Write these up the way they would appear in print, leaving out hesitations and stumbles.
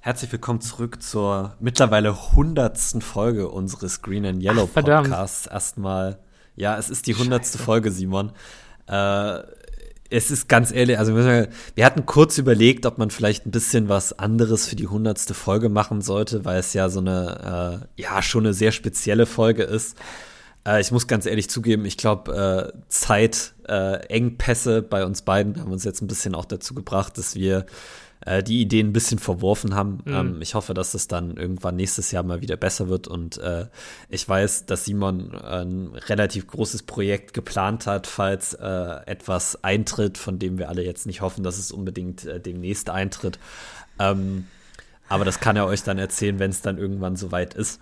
Herzlich willkommen zurück zur mittlerweile 100. Folge unseres Green and Yellow Podcasts. Erstmal, ja, es ist die 100. Folge, Simon. Es ist ganz ehrlich, also wir hatten kurz überlegt, ob man vielleicht ein bisschen was anderes für die 100. Folge machen sollte, weil es ja so eine, schon eine sehr spezielle Folge ist. Ich muss ganz ehrlich zugeben, ich glaube, Engpässe bei uns beiden haben uns jetzt ein bisschen auch dazu gebracht, dass wir die Ideen ein bisschen verworfen haben. Ich hoffe, dass es dann irgendwann nächstes Jahr mal wieder besser wird. Und ich weiß, dass Simon ein relativ großes Projekt geplant hat, falls etwas eintritt, von dem wir alle jetzt nicht hoffen, dass es unbedingt demnächst eintritt. Aber das kann er euch dann erzählen, wenn es dann irgendwann soweit ist.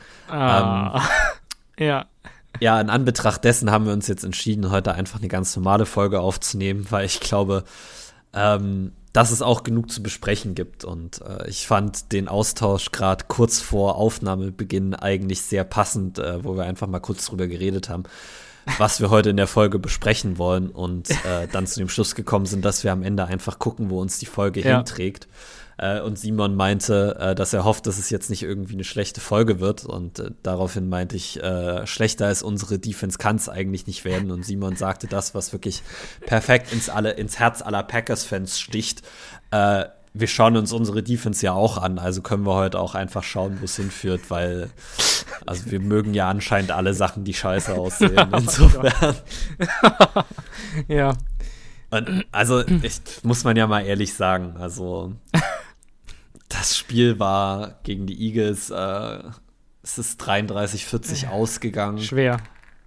Ja. Ja, in Anbetracht dessen haben wir uns jetzt entschieden, heute einfach eine ganz normale Folge aufzunehmen, weil ich glaube, dass es auch genug zu besprechen gibt. Und ich fand den Austausch gerade kurz vor Aufnahmebeginn eigentlich sehr passend, wo wir einfach mal kurz drüber geredet haben, was wir heute in der Folge besprechen wollen und dann zu dem Schluss gekommen sind, dass wir am Ende einfach gucken, wo uns die Folge hinträgt. Und Simon meinte, dass er hofft, dass es jetzt nicht irgendwie eine schlechte Folge wird. Und daraufhin meinte ich, schlechter als unsere Defense kann es eigentlich nicht werden. Und Simon sagte das, was wirklich perfekt ins Herz aller Packers-Fans sticht. Wir schauen uns unsere Defense ja auch an. Also können wir heute auch einfach schauen, wo es hinführt. Weil also wir mögen ja anscheinend alle Sachen, die scheiße aussehen. Insofern. Ja. Und also, muss man ja mal ehrlich sagen, also das Spiel war gegen die Eagles, es ist 33-40 ausgegangen. Schwer,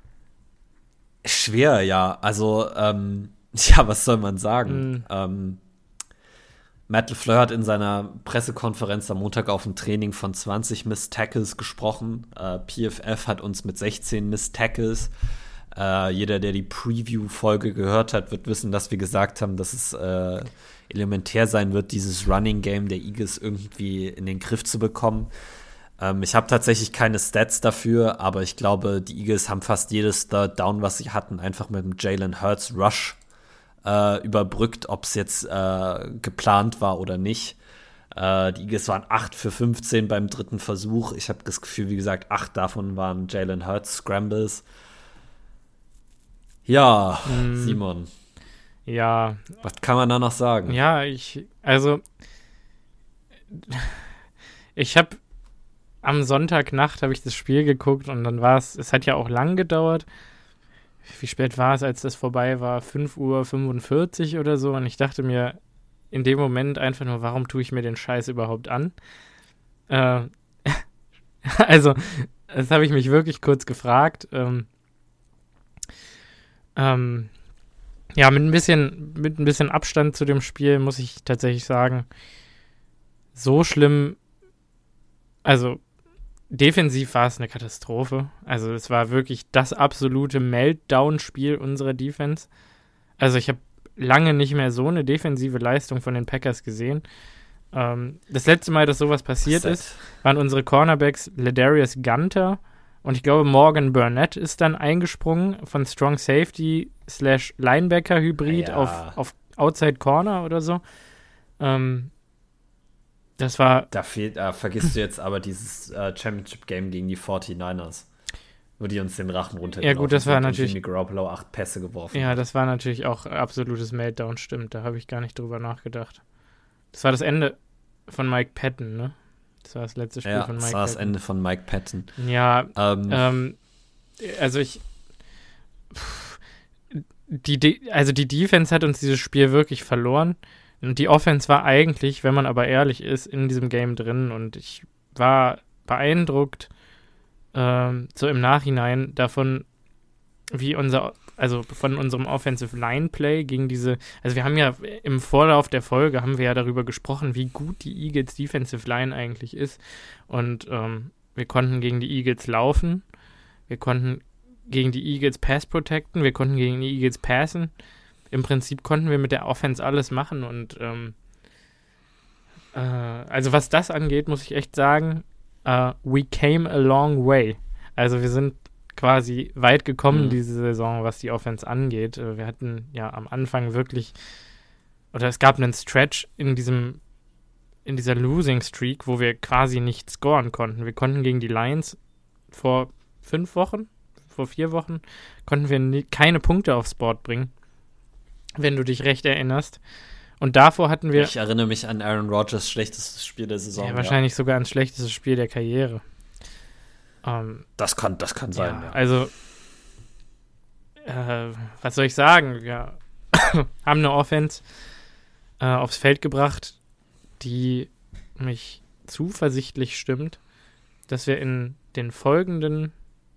ja. Also, was soll man sagen? Matt LaFleur hat in seiner Pressekonferenz am Montag auf dem Training von 20 Missed Tackles gesprochen. PFF hat uns mit 16 Missed Tackles. Jeder, der die Preview-Folge gehört hat, wird wissen, dass wir gesagt haben, dass es elementär sein wird, dieses Running-Game der Eagles irgendwie in den Griff zu bekommen. Ich habe tatsächlich keine Stats dafür, aber ich glaube, die Eagles haben fast jedes Third Down, was sie hatten, einfach mit dem Jalen Hurts Rush überbrückt, ob es jetzt geplant war oder nicht. Die Eagles waren 8 für 15 beim dritten Versuch. Ich habe das Gefühl, wie gesagt, 8 davon waren Jalen Hurts Scrambles. Ja, Simon. Ja. Was kann man da noch sagen? Ja, ich habe am Sonntagnacht habe ich das Spiel geguckt und dann war es hat ja auch lang gedauert. Wie spät war es, als das vorbei war? 5:45 Uhr oder so. Und ich dachte mir in dem Moment einfach nur, warum tue ich mir den Scheiß überhaupt an? Also, das habe ich mich wirklich kurz gefragt. Ja, mit ein bisschen Abstand zu dem Spiel muss ich tatsächlich sagen, so schlimm, also defensiv war es eine Katastrophe. Also es war wirklich das absolute Meltdown-Spiel unserer Defense. Also ich habe lange nicht mehr so eine defensive Leistung von den Packers gesehen. Das letzte Mal, dass sowas passiert ist, waren unsere Cornerbacks Ladarius Gunter und ich glaube, Morgan Burnett ist dann eingesprungen von Strong Safety / Linebacker Hybrid auf Outside Corner oder so. Das war. Da vergisst du jetzt aber dieses Championship-Game gegen die 49ers, wo die uns den Rachen runtergelaufen. Ja gut, das war natürlich. Jimmy Garoppolo 8 Pässe geworfen. Ja, das war natürlich auch absolutes Meltdown, stimmt. Da habe ich gar nicht drüber nachgedacht. Das war das Ende von Mike Patton, ne? Das war das letzte Spiel von Mike Patton. Ja, das war das Ende von Mike Patton. Ja, also die Defense hat uns dieses Spiel wirklich verloren. Und die Offense war eigentlich, wenn man aber ehrlich ist, in diesem Game drin. Und ich war beeindruckt, so im Nachhinein davon, wie von unserem Offensive Line Play gegen diese, also wir haben ja im Vorlauf der Folge haben wir ja darüber gesprochen, wie gut die Eagles Defensive Line eigentlich ist und wir konnten gegen die Eagles laufen, wir konnten gegen die Eagles Pass protecten, wir konnten gegen die Eagles passen, im Prinzip konnten wir mit der Offense alles machen und also was das angeht, muss ich echt sagen, we came a long way, also wir sind quasi weit gekommen diese Saison, was die Offense angeht. Wir hatten ja am Anfang wirklich, oder es gab einen Stretch in dieser Losing Streak, wo wir quasi nicht scoren konnten. Wir konnten gegen die Lions vor 4 Wochen, konnten wir keine Punkte aufs Board bringen, wenn du dich recht erinnerst. Und davor hatten wir... Ich erinnere mich an Aaron Rodgers' schlechtestes Spiel der Saison. Ja, wahrscheinlich sogar ans schlechteste Spiel der Karriere. Das kann sein, ja. Also, was soll ich sagen? Wir haben eine Offense aufs Feld gebracht, die mich zuversichtlich stimmt, dass wir in den folgenden,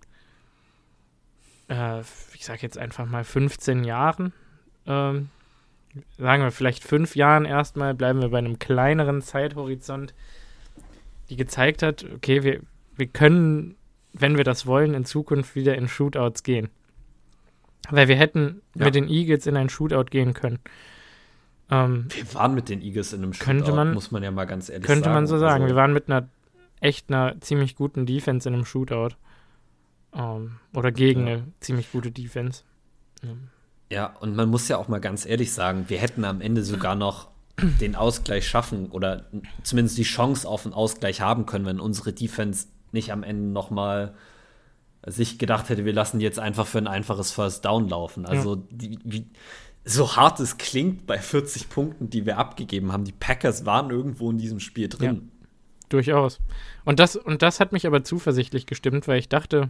ich sag jetzt einfach mal 15 Jahren, sagen wir vielleicht 5 Jahren erstmal, bleiben wir bei einem kleineren Zeithorizont, die gezeigt hat, okay, wir können, wenn wir das wollen, in Zukunft wieder in Shootouts gehen. Weil wir hätten mit den Eagles in ein Shootout gehen können. Wir waren mit den Eagles in einem Shootout, muss man ja mal ganz ehrlich sagen. Könnte man so sagen. Wir waren mit einer ziemlich guten Defense in einem Shootout. Oder gegen eine ziemlich gute Defense. Ja, und man muss ja auch mal ganz ehrlich sagen, wir hätten am Ende sogar noch den Ausgleich schaffen oder zumindest die Chance auf einen Ausgleich haben können, wenn unsere Defense nicht am Ende noch mal sich gedacht hätte, wir lassen die jetzt einfach für ein einfaches First Down laufen. Also so hart es klingt bei 40 Punkten, die wir abgegeben haben, die Packers waren irgendwo in diesem Spiel drin. Ja, durchaus. Und das hat mich aber zuversichtlich gestimmt, weil ich dachte,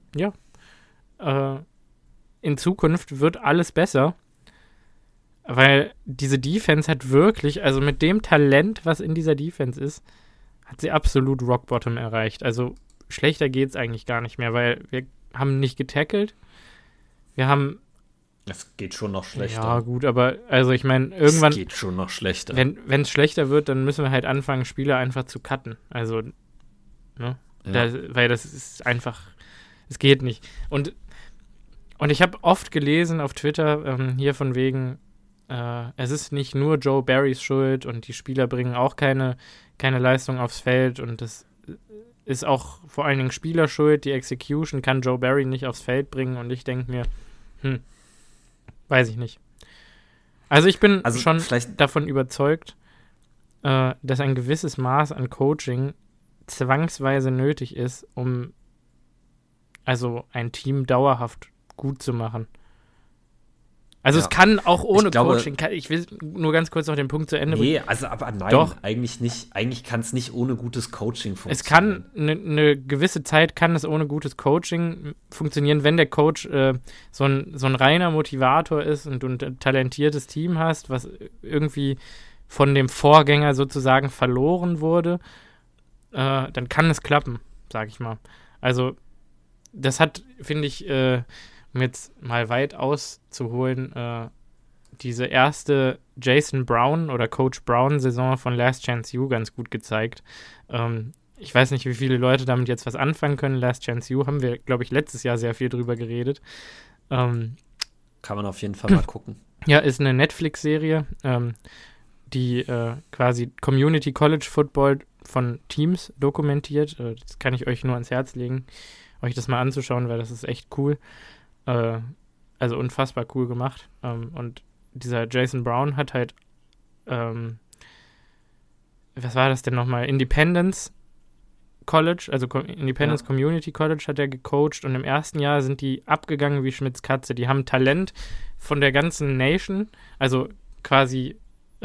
in Zukunft wird alles besser, weil diese Defense hat wirklich, also mit dem Talent, was in dieser Defense ist, hat sie absolut Rock Bottom erreicht. Also schlechter geht's eigentlich gar nicht mehr, weil wir haben nicht getackelt. Wir haben... Es geht schon noch schlechter. Ja, gut, aber also ich meine, irgendwann... Es geht schon noch schlechter. Wenn es schlechter wird, dann müssen wir halt anfangen, Spieler einfach zu cutten. Also, ne? Ja. Weil das ist einfach... Es geht nicht. Und ich habe oft gelesen auf Twitter, hier von wegen, es ist nicht nur Joe Barrys Schuld und die Spieler bringen auch keine Leistung aufs Feld und das ist auch vor allen Dingen Spielerschuld. Die Execution kann Joe Barry nicht aufs Feld bringen und ich denke mir, weiß ich nicht. Also ich bin schon davon überzeugt, dass ein gewisses Maß an Coaching zwangsweise nötig ist, um also ein Team dauerhaft gut zu machen. Also es kann auch ohne Coaching, ich will nur ganz kurz noch den Punkt zu Ende bringen. Nee, aber nein, doch. Eigentlich nicht. Eigentlich kann es nicht ohne gutes Coaching funktionieren. Es kann, eine gewisse Zeit kann es ohne gutes Coaching funktionieren, wenn der Coach so ein reiner Motivator ist und du ein talentiertes Team hast, was irgendwie von dem Vorgänger sozusagen verloren wurde, dann kann es klappen, sag ich mal. Also das hat, finde ich, um jetzt mal weit auszuholen, diese erste Jason Brown oder Coach Brown-Saison von Last Chance U ganz gut gezeigt. Ich weiß nicht, wie viele Leute damit jetzt was anfangen können. Last Chance U haben wir, glaube ich, letztes Jahr sehr viel drüber geredet. Kann man auf jeden Fall mal gucken. Ja, ist eine Netflix-Serie, die quasi Community College Football von Teams dokumentiert. Das kann ich euch nur ans Herz legen, euch das mal anzuschauen, weil das ist echt cool. Also unfassbar cool gemacht. Und dieser Jason Brown hat halt, was war das denn nochmal? Independence College, also Independence Community College hat er gecoacht und im ersten Jahr sind die abgegangen wie Schmitz Katze. Die haben Talent von der ganzen Nation, also quasi,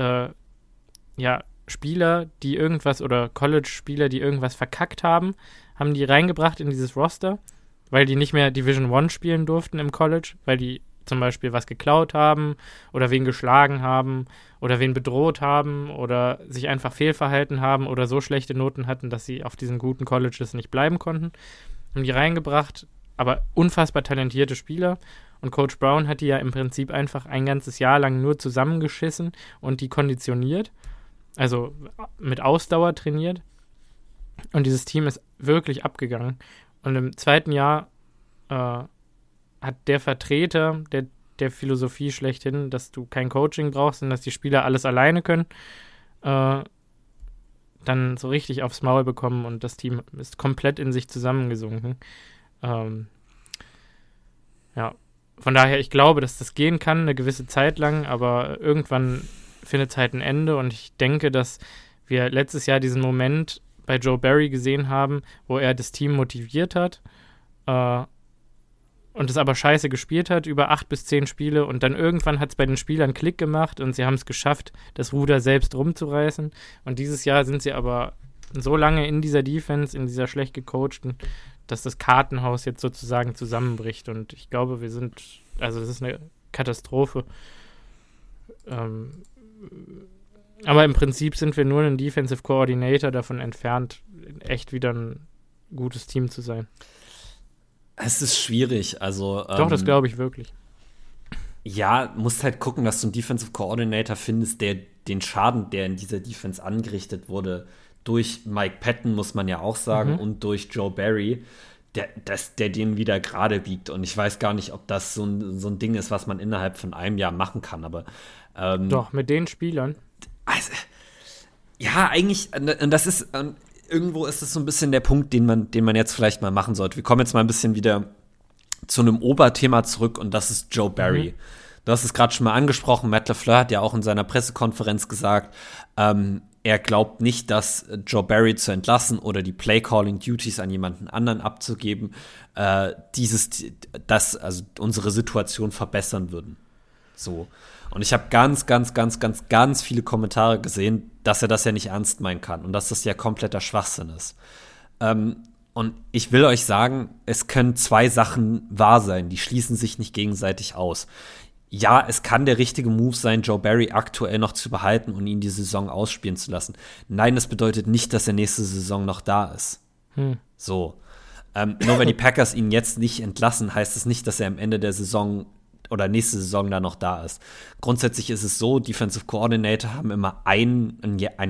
Spieler, die irgendwas oder College-Spieler, die irgendwas verkackt haben die reingebracht in dieses Roster, weil die nicht mehr Division I spielen durften im College, weil die zum Beispiel was geklaut haben oder wen geschlagen haben oder wen bedroht haben oder sich einfach fehlverhalten haben oder so schlechte Noten hatten, dass sie auf diesen guten Colleges nicht bleiben konnten. Haben die reingebracht, aber unfassbar talentierte Spieler. Und Coach Brown hat die ja im Prinzip einfach ein ganzes Jahr lang nur zusammengeschissen und die konditioniert, also mit Ausdauer trainiert. Und dieses Team ist wirklich abgegangen. Und im zweiten Jahr hat der Vertreter der Philosophie schlechthin, dass du kein Coaching brauchst und dass die Spieler alles alleine können, dann so richtig aufs Maul bekommen und das Team ist komplett in sich zusammengesunken. Von daher, ich glaube, dass das gehen kann, eine gewisse Zeit lang, aber irgendwann findet es halt ein Ende und ich denke, dass wir letztes Jahr diesen Moment bei Joe Barry gesehen haben, wo er das Team motiviert hat und es aber scheiße gespielt hat, über 8 bis 10 Spiele, und dann irgendwann hat es bei den Spielern Klick gemacht und sie haben es geschafft, das Ruder selbst rumzureißen. Und dieses Jahr sind sie aber so lange in dieser Defense, in dieser schlecht gecoachten, dass das Kartenhaus jetzt sozusagen zusammenbricht. Und ich glaube, das ist eine Katastrophe. Aber im Prinzip sind wir nur ein Defensive Coordinator davon entfernt, echt wieder ein gutes Team zu sein. Es ist schwierig, also Doch, das glaube ich wirklich. Ja, musst halt gucken, dass du einen Defensive Coordinator findest, der den Schaden, der in dieser Defense angerichtet wurde, durch Mike Patton, muss man ja auch sagen, und durch Joe Barry, der den wieder gerade biegt. Und ich weiß gar nicht, ob das so ein Ding ist, was man innerhalb von einem Jahr machen kann, aber doch, mit den Spielern. Also, ja, eigentlich, und das ist, irgendwo ist es so ein bisschen der Punkt, den man jetzt vielleicht mal machen sollte. Wir kommen jetzt mal ein bisschen wieder zu einem Oberthema zurück, und das ist Joe Barry. Du hast es gerade schon mal angesprochen, Matt LaFleur hat ja auch in seiner Pressekonferenz gesagt, er glaubt nicht, dass Joe Barry zu entlassen oder die Play-Calling-Duties an jemanden anderen abzugeben, also unsere Situation verbessern würden. So. Und ich habe ganz, ganz, ganz, ganz, ganz viele Kommentare gesehen, dass er das ja nicht ernst meinen kann und dass das ja kompletter Schwachsinn ist. Und ich will euch sagen, es können 2 Sachen wahr sein, die schließen sich nicht gegenseitig aus. Ja, es kann der richtige Move sein, Joe Barry aktuell noch zu behalten und ihn die Saison ausspielen zu lassen. Nein, das bedeutet nicht, dass er nächste Saison noch da ist. So. Nur weil die Packers ihn jetzt nicht entlassen, heißt es nicht, dass er am Ende der Saison oder nächste Saison da noch da ist. Grundsätzlich ist es so, Defensive Coordinator haben immer einen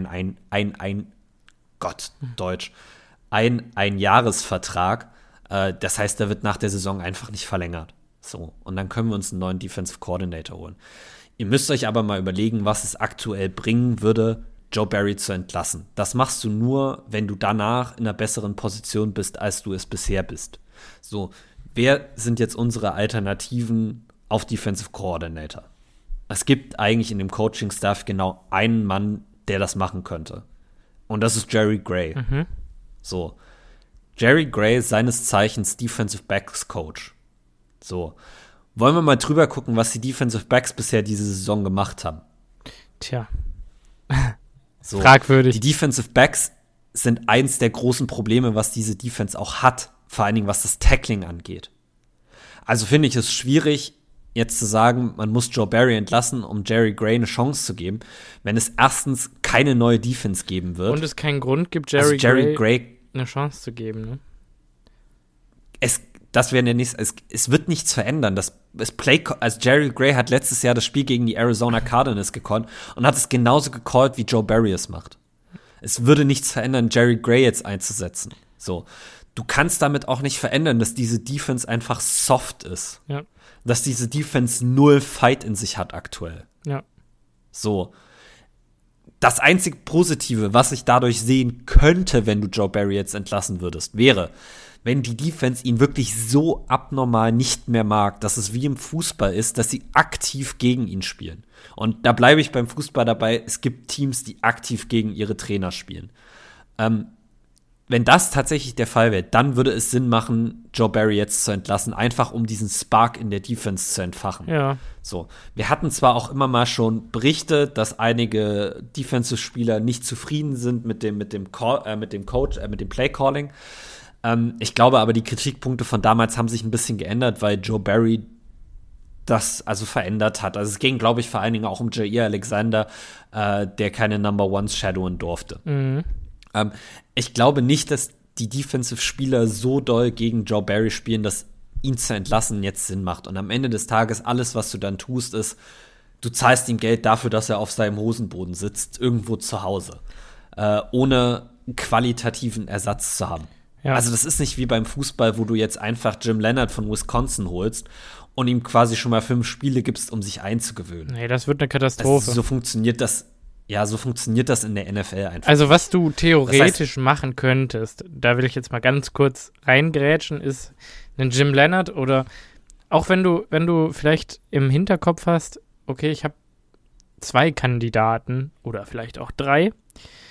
Jahresvertrag. Das heißt, der wird nach der Saison einfach nicht verlängert. So, und dann können wir uns einen neuen Defensive Coordinator holen. Ihr müsst euch aber mal überlegen, was es aktuell bringen würde, Joe Barry zu entlassen. Das machst du nur, wenn du danach in einer besseren Position bist, als du es bisher bist. So, wer sind jetzt unsere Alternativen auf Defensive Coordinator? Es gibt eigentlich in dem Coaching-Staff genau einen Mann, der das machen könnte. Und das ist Jerry Gray. So, Jerry Gray, seines Zeichens Defensive Backs Coach. So, wollen wir mal drüber gucken, was die Defensive Backs bisher diese Saison gemacht haben? Tja. So, fragwürdig. Die Defensive Backs sind eins der großen Probleme, was diese Defense auch hat, vor allen Dingen was das Tackling angeht. Also finde ich es schwierig, jetzt zu sagen, man muss Joe Barry entlassen, um Jerry Gray eine Chance zu geben, wenn es erstens keine neue Defense geben wird. Und es keinen Grund gibt, Jerry Gray eine Chance zu geben, ne? Das wäre der nächste. Es wird nichts verändern. Also Jerry Gray hat letztes Jahr das Spiel gegen die Arizona Cardinals gecallt und hat es genauso gecallt, wie Joe Barry es macht. Es würde nichts verändern, Jerry Gray jetzt einzusetzen. So. Du kannst damit auch nicht verändern, dass diese Defense einfach soft ist. Ja. Dass diese Defense 0 Fight in sich hat aktuell. Ja. So. Das einzig Positive, was ich dadurch sehen könnte, wenn du Joe Barry jetzt entlassen würdest, wäre, wenn die Defense ihn wirklich so abnormal nicht mehr mag, dass es wie im Fußball ist, dass sie aktiv gegen ihn spielen. Und da bleibe ich beim Fußball dabei, es gibt Teams, die aktiv gegen ihre Trainer spielen. Wenn das tatsächlich der Fall wäre, dann würde es Sinn machen, Joe Barry jetzt zu entlassen, einfach um diesen Spark in der Defense zu entfachen. Ja. So, wir hatten zwar auch immer mal schon Berichte, dass einige Defensive-Spieler nicht zufrieden sind mit dem Play-Calling. Ich glaube aber, die Kritikpunkte von damals haben sich ein bisschen geändert, weil Joe Barry das also verändert hat. Also es ging, glaube ich, vor allen Dingen auch um Jair Alexander, der keine Number Ones shadowen durfte. Ich glaube nicht, dass die Defensive-Spieler so doll gegen Joe Barry spielen, dass ihn zu entlassen jetzt Sinn macht. Und am Ende des Tages, alles, was du dann tust, ist, du zahlst ihm Geld dafür, dass er auf seinem Hosenboden sitzt, irgendwo zu Hause, ohne qualitativen Ersatz zu haben. Ja. Also das ist nicht wie beim Fußball, wo du jetzt einfach Jim Leonard von Wisconsin holst und ihm quasi schon mal 5 Spiele gibst, um sich einzugewöhnen. Nee, das wird eine Katastrophe. Also so funktioniert das in der NFL einfach. Also was du theoretisch machen könntest, da will ich jetzt mal ganz kurz reingrätschen, ist einen Jim Leonard oder auch wenn du vielleicht im Hinterkopf hast, okay, ich habe 2 Kandidaten oder vielleicht auch 3,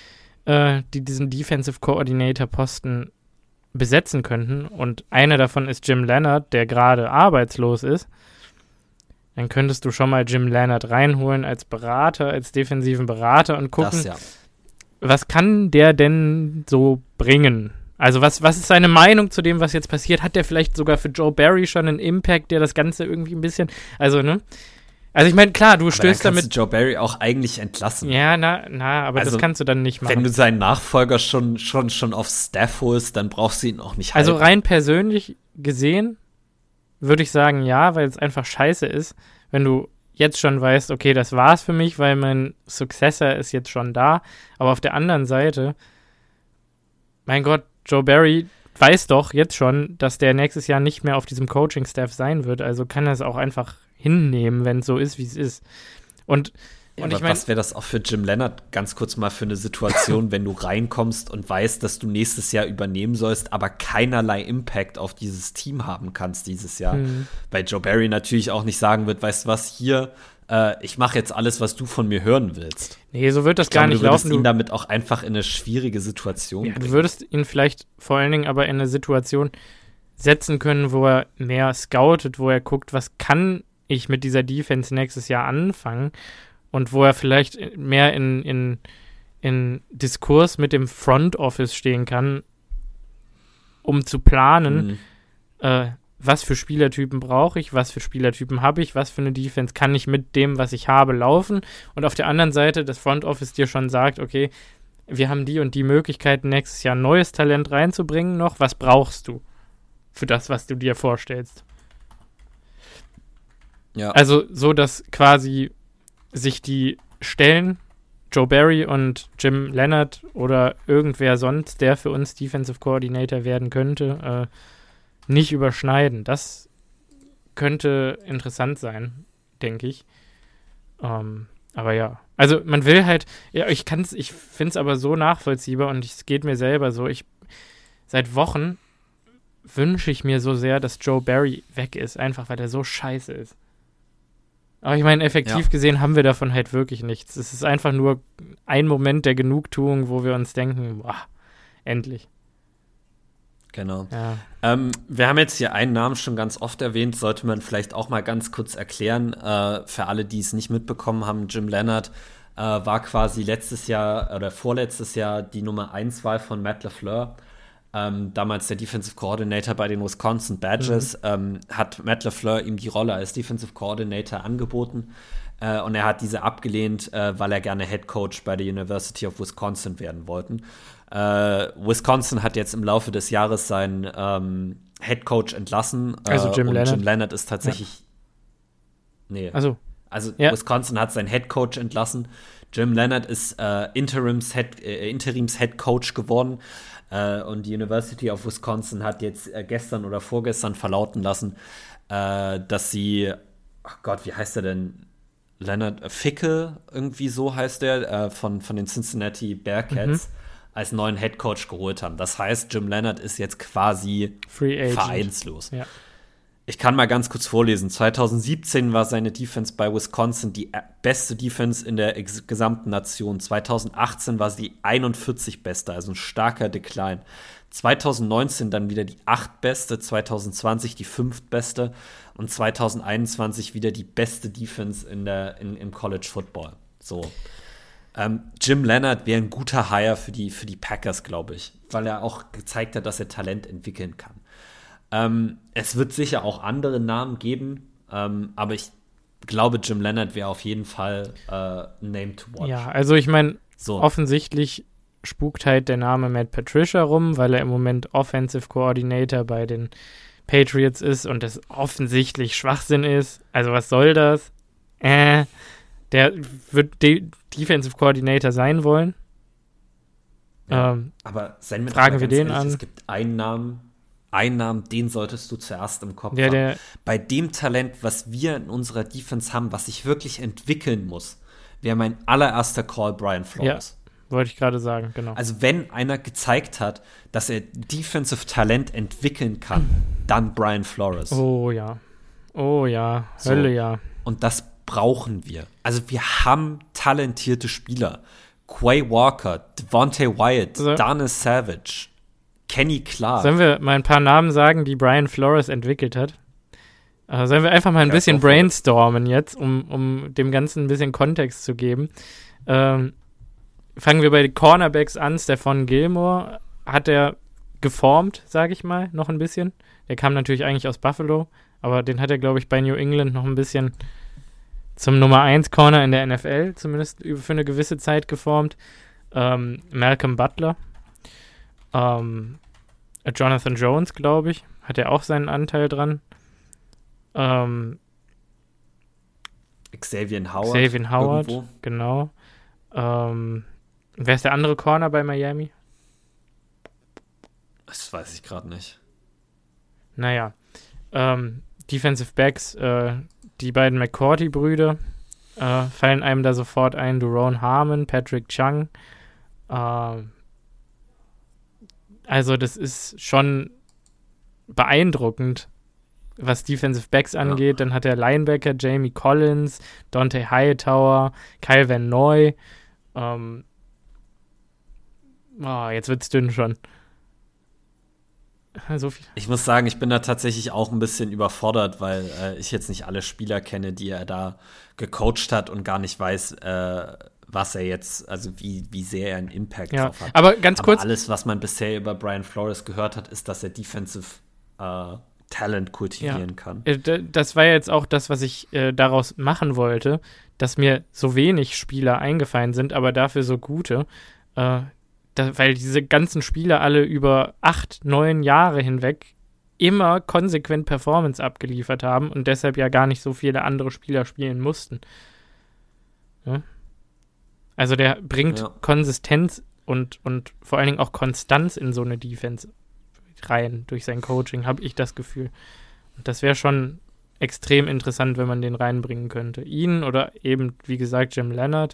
die diesen Defensive Coordinator-Posten besetzen könnten. Und einer davon ist Jim Leonhard, der gerade arbeitslos ist. Dann könntest du schon mal Jim Leonhard reinholen als Berater, als defensiven Berater und gucken, was kann der denn so bringen? Also was ist seine Meinung zu dem, was jetzt passiert? Hat der vielleicht sogar für Joe Barry schon einen Impact, der das Ganze irgendwie ein bisschen, also ich meine, klar, du stößt damit. Kannst du Joe Barry auch eigentlich entlassen. Ja, aber also, das kannst du dann nicht machen. Wenn du seinen Nachfolger schon aufs Staff holst, dann brauchst du ihn auch nicht halten. Also rein persönlich gesehen würde ich sagen, ja, weil es einfach scheiße ist, wenn du jetzt schon weißt, okay, das war's für mich, weil mein Successor ist jetzt schon da. Aber auf der anderen Seite, mein Gott, Joe Barry weiß doch jetzt schon, dass der nächstes Jahr nicht mehr auf diesem Coaching-Staff sein wird. Also kann er es auch einfach hinnehmen, wenn es so ist, wie es ist. Und ich meine, was wäre das auch für Jim Leonhard, ganz kurz mal für eine Situation, wenn du reinkommst und weißt, dass du nächstes Jahr übernehmen sollst, aber keinerlei Impact auf dieses Team haben kannst dieses Jahr. Weil Joe Barry natürlich auch nicht sagen wird, weißt du was, hier, ich mache jetzt alles, was du von mir hören willst. Nee, so wird das gar nicht laufen. Du würdest ihn damit auch einfach in eine schwierige Situation bringen. Du würdest ihn vielleicht vor allen Dingen aber in eine Situation setzen können, wo er mehr scoutet, wo er guckt, was kann ich mit dieser Defense nächstes Jahr anfangen und wo er vielleicht mehr in Diskurs mit dem Front Office stehen kann, um zu planen, was für Spielertypen brauche ich, was für Spielertypen habe ich, was für eine Defense kann ich mit dem, was ich habe, laufen. Und auf der anderen Seite das Front Office dir schon sagt, okay, wir haben die und die Möglichkeiten, nächstes Jahr neues Talent reinzubringen noch. Was brauchst du für das, was du dir vorstellst? Ja. Also so, dass quasi sich die Stellen, Joe Barry und Jim Leonhard oder irgendwer sonst, der für uns Defensive Coordinator werden könnte, nicht überschneiden. Das könnte interessant sein, denke ich. Aber ja, also man will halt, ja, ich finde es aber so nachvollziehbar und es geht mir selber so, seit Wochen wünsche ich mir so sehr, dass Joe Barry weg ist, einfach weil er so scheiße ist. Aber ich meine, effektiv gesehen haben wir davon halt wirklich nichts. Es ist einfach nur ein Moment der Genugtuung, wo wir uns denken, boah, endlich. Genau. Ja. Wir haben jetzt hier einen Namen schon ganz oft erwähnt, sollte man vielleicht auch mal ganz kurz erklären, für alle, die es nicht mitbekommen haben. Jim Leonhard war quasi letztes Jahr oder vorletztes Jahr die Nummer 1-Wahl von Matt LaFleur. Damals der Defensive Coordinator bei den Wisconsin Badgers, hat Matt LaFleur ihm die Rolle als Defensive Coordinator angeboten und er hat diese abgelehnt, weil er gerne Head Coach bei der University of Wisconsin werden wollte. Wisconsin hat jetzt im Laufe des Jahres seinen Head Coach entlassen. Also Jim Leonhard. Jim Leonhard ist tatsächlich Wisconsin hat seinen Head Coach entlassen. Jim Leonhard ist Interims Head Coach geworden. Und die University of Wisconsin hat jetzt gestern oder vorgestern verlauten lassen, dass sie, wie heißt er denn? Leonard Fickel, irgendwie so heißt der, von den Cincinnati Bearcats, als neuen Head Coach geholt haben. Das heißt, Jim Leonhard ist jetzt quasi vereinslos. Ja. Ich kann mal ganz kurz vorlesen. 2017 war seine Defense bei Wisconsin die beste Defense in der gesamten Nation. 2018 war sie die 41 beste, also ein starker Decline. 2019 dann wieder die 8 beste, 2020 die 5 beste und 2021 wieder die beste Defense im College Football. So. Jim Leonhard wäre ein guter Hire für die Packers, glaube ich, weil er auch gezeigt hat, dass er Talent entwickeln kann. Es wird sicher auch andere Namen geben, aber ich glaube, Jim Leonhard wäre auf jeden Fall Name to watch. Ja, also ich meine, offensichtlich spukt halt der Name Matt Patricia rum, weil er im Moment Offensive Coordinator bei den Patriots ist und das offensichtlich Schwachsinn ist. Also was soll das? Der wird Defensive Coordinator sein wollen. Ja, aber fragen wir den an. Es gibt einen Namen, den solltest du zuerst im Kopf haben. Bei dem Talent, was wir in unserer Defense haben, was sich wirklich entwickeln muss, wäre mein allererster Call Brian Flores. Ja, wollte ich gerade sagen, genau. Also wenn einer gezeigt hat, dass er Defensive Talent entwickeln kann, dann Brian Flores. Oh ja, Hölle ja. Und das brauchen wir. Also wir haben talentierte Spieler. Quay Walker, Devontae Wyatt, So. Daniel Savage, Kenny Clark. Sollen wir mal ein paar Namen sagen, die Brian Flores entwickelt hat? Sollen wir einfach mal ein bisschen brainstormen jetzt, um dem Ganzen ein bisschen Kontext zu geben? Fangen wir bei den Cornerbacks an. Stephon Gilmore hat er geformt, sage ich mal, noch ein bisschen. Der kam natürlich eigentlich aus Buffalo, aber den hat er, glaube ich, bei New England noch ein bisschen zum Nummer 1 Corner in der NFL, zumindest für eine gewisse Zeit geformt. Malcolm Butler. Jonathan Jones, glaube ich, hat er auch seinen Anteil dran. Xavier Howard. Irgendwo. Genau. Wer ist der andere Corner bei Miami? Das weiß ich gerade nicht. Naja. Defensive Backs, die beiden McCourty-Brüder fallen einem da sofort ein. Duron Harmon, Patrick Chung. Also das ist schon beeindruckend, was Defensive Backs angeht. Dann hat er Linebacker Jamie Collins, Dante Hightower, Kyle Van Noy. Jetzt wird's dünn schon. So viel. Ich muss sagen, ich bin da tatsächlich auch ein bisschen überfordert, weil ich jetzt nicht alle Spieler kenne, die er da gecoacht hat und gar nicht weiß, was er jetzt, also wie sehr er einen Impact drauf hat. Aber ganz kurz. Alles, was man bisher über Brian Flores gehört hat, ist, dass er Defensive Talent kultivieren kann. Das war jetzt auch das, was ich daraus machen wollte, dass mir so wenig Spieler eingefallen sind, aber dafür so gute. Weil diese ganzen Spieler alle über 8, 9 Jahre hinweg immer konsequent Performance abgeliefert haben und deshalb ja gar nicht so viele andere Spieler spielen mussten. Ja? Also der bringt Konsistenz und vor allen Dingen auch Konstanz in so eine Defense rein durch sein Coaching, habe ich das Gefühl. Und das wäre schon extrem interessant, wenn man den reinbringen könnte. Ihn oder eben, wie gesagt, Jim Leonard.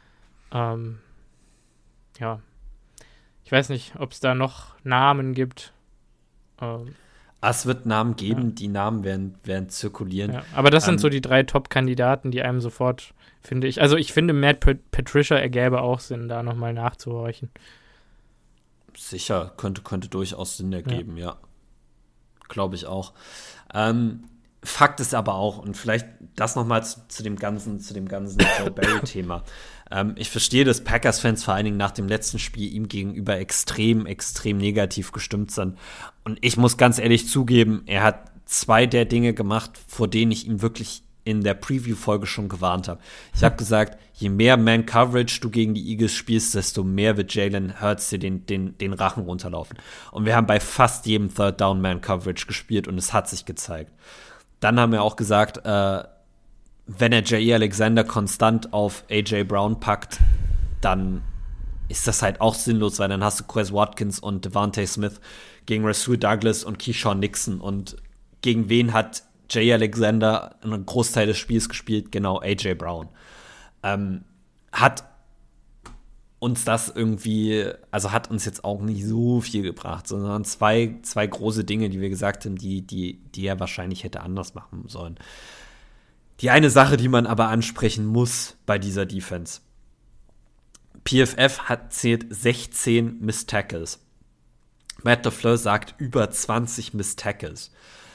Ich weiß nicht, ob es da noch Namen gibt. Es wird Namen geben, die Namen werden zirkulieren. Ja, aber das sind so die 3 Top-Kandidaten, die einem sofort, finde ich. Also ich finde, Matt Patricia ergäbe auch Sinn, da nochmal nachzuhorchen. Sicher, könnte durchaus Sinn ergeben, ja. Glaube ich auch. Fakt ist aber auch, und vielleicht das nochmal zu dem ganzen Joe Barry-Thema. Ich verstehe, dass Packers-Fans vor allen Dingen nach dem letzten Spiel ihm gegenüber extrem, extrem negativ gestimmt sind. Und ich muss ganz ehrlich zugeben, er hat 2 der Dinge gemacht, vor denen ich ihn wirklich in der Preview-Folge schon gewarnt habe. Ich habe gesagt, je mehr Man-Coverage du gegen die Eagles spielst, desto mehr wird Jalen Hurts dir den Rachen runterlaufen. Und wir haben bei fast jedem Third Down Man-Coverage gespielt und es hat sich gezeigt. Dann haben wir auch gesagt, wenn er Jair Alexander konstant auf A.J. Brown packt, dann ist das halt auch sinnlos, weil dann hast du Quez Watkins und Devontae Smith gegen Rasul Douglas und Keyshawn Nixon. Und gegen wen hat Jair Alexander einen Großteil des Spiels gespielt? Genau, A.J. Brown. Hat uns das irgendwie, also hat uns jetzt auch nicht so viel gebracht, sondern zwei große Dinge, die wir gesagt haben, die er wahrscheinlich hätte anders machen sollen. Die eine Sache, die man aber ansprechen muss bei dieser Defense. PFF zählt 16 Missed Tackles. Matt LaFleur sagt über 20 Missed Tackles.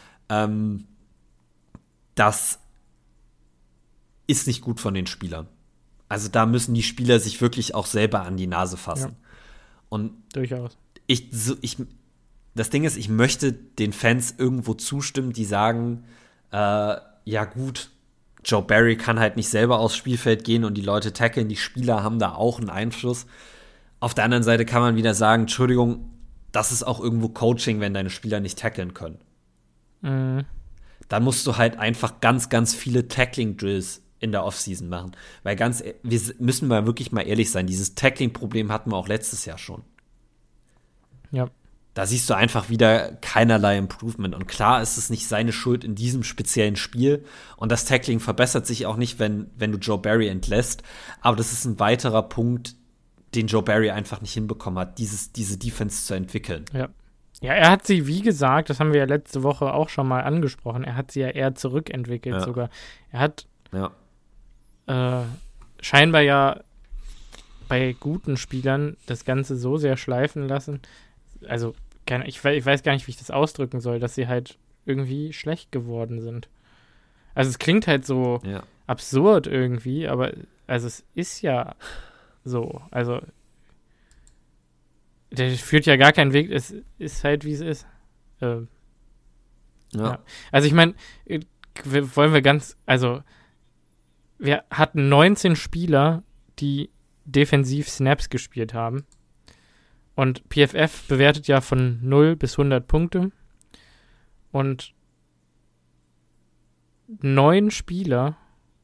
Das ist nicht gut von den Spielern. Also da müssen die Spieler sich wirklich auch selber an die Nase fassen. Ja. Und durchaus. Das Ding ist, ich möchte den Fans irgendwo zustimmen, die sagen, ja gut, Joe Barry kann halt nicht selber aufs Spielfeld gehen und die Leute tackeln, die Spieler haben da auch einen Einfluss. Auf der anderen Seite kann man wieder sagen, Entschuldigung, das ist auch irgendwo Coaching, wenn deine Spieler nicht tackeln können. Mhm. Dann musst du halt einfach ganz, ganz viele Tackling-Drills in der Offseason machen. Weil wir müssen mal wirklich mal ehrlich sein, dieses Tackling-Problem hatten wir auch letztes Jahr schon. Ja. Da siehst du einfach wieder keinerlei Improvement. Und klar ist es nicht seine Schuld in diesem speziellen Spiel. Und das Tackling verbessert sich auch nicht, wenn du Joe Barry entlässt. Aber das ist ein weiterer Punkt, den Joe Barry einfach nicht hinbekommen hat, diese Defense zu entwickeln. Ja. Ja, er hat sie, wie gesagt, das haben wir ja letzte Woche auch schon mal angesprochen, er hat sie ja eher zurückentwickelt sogar. Er hat scheinbar ja bei guten Spielern das Ganze so sehr schleifen lassen. Also, ich weiß gar nicht, wie ich das ausdrücken soll, dass sie halt irgendwie schlecht geworden sind. Also es klingt halt so absurd irgendwie, aber also es ist ja so. Also der führt ja gar keinen Weg, es ist halt, wie es ist. Ja. Also ich meine, wir hatten 19 Spieler, die defensiv Snaps gespielt haben. Und PFF bewertet ja von 0 bis 100 Punkte. Und 10 Spieler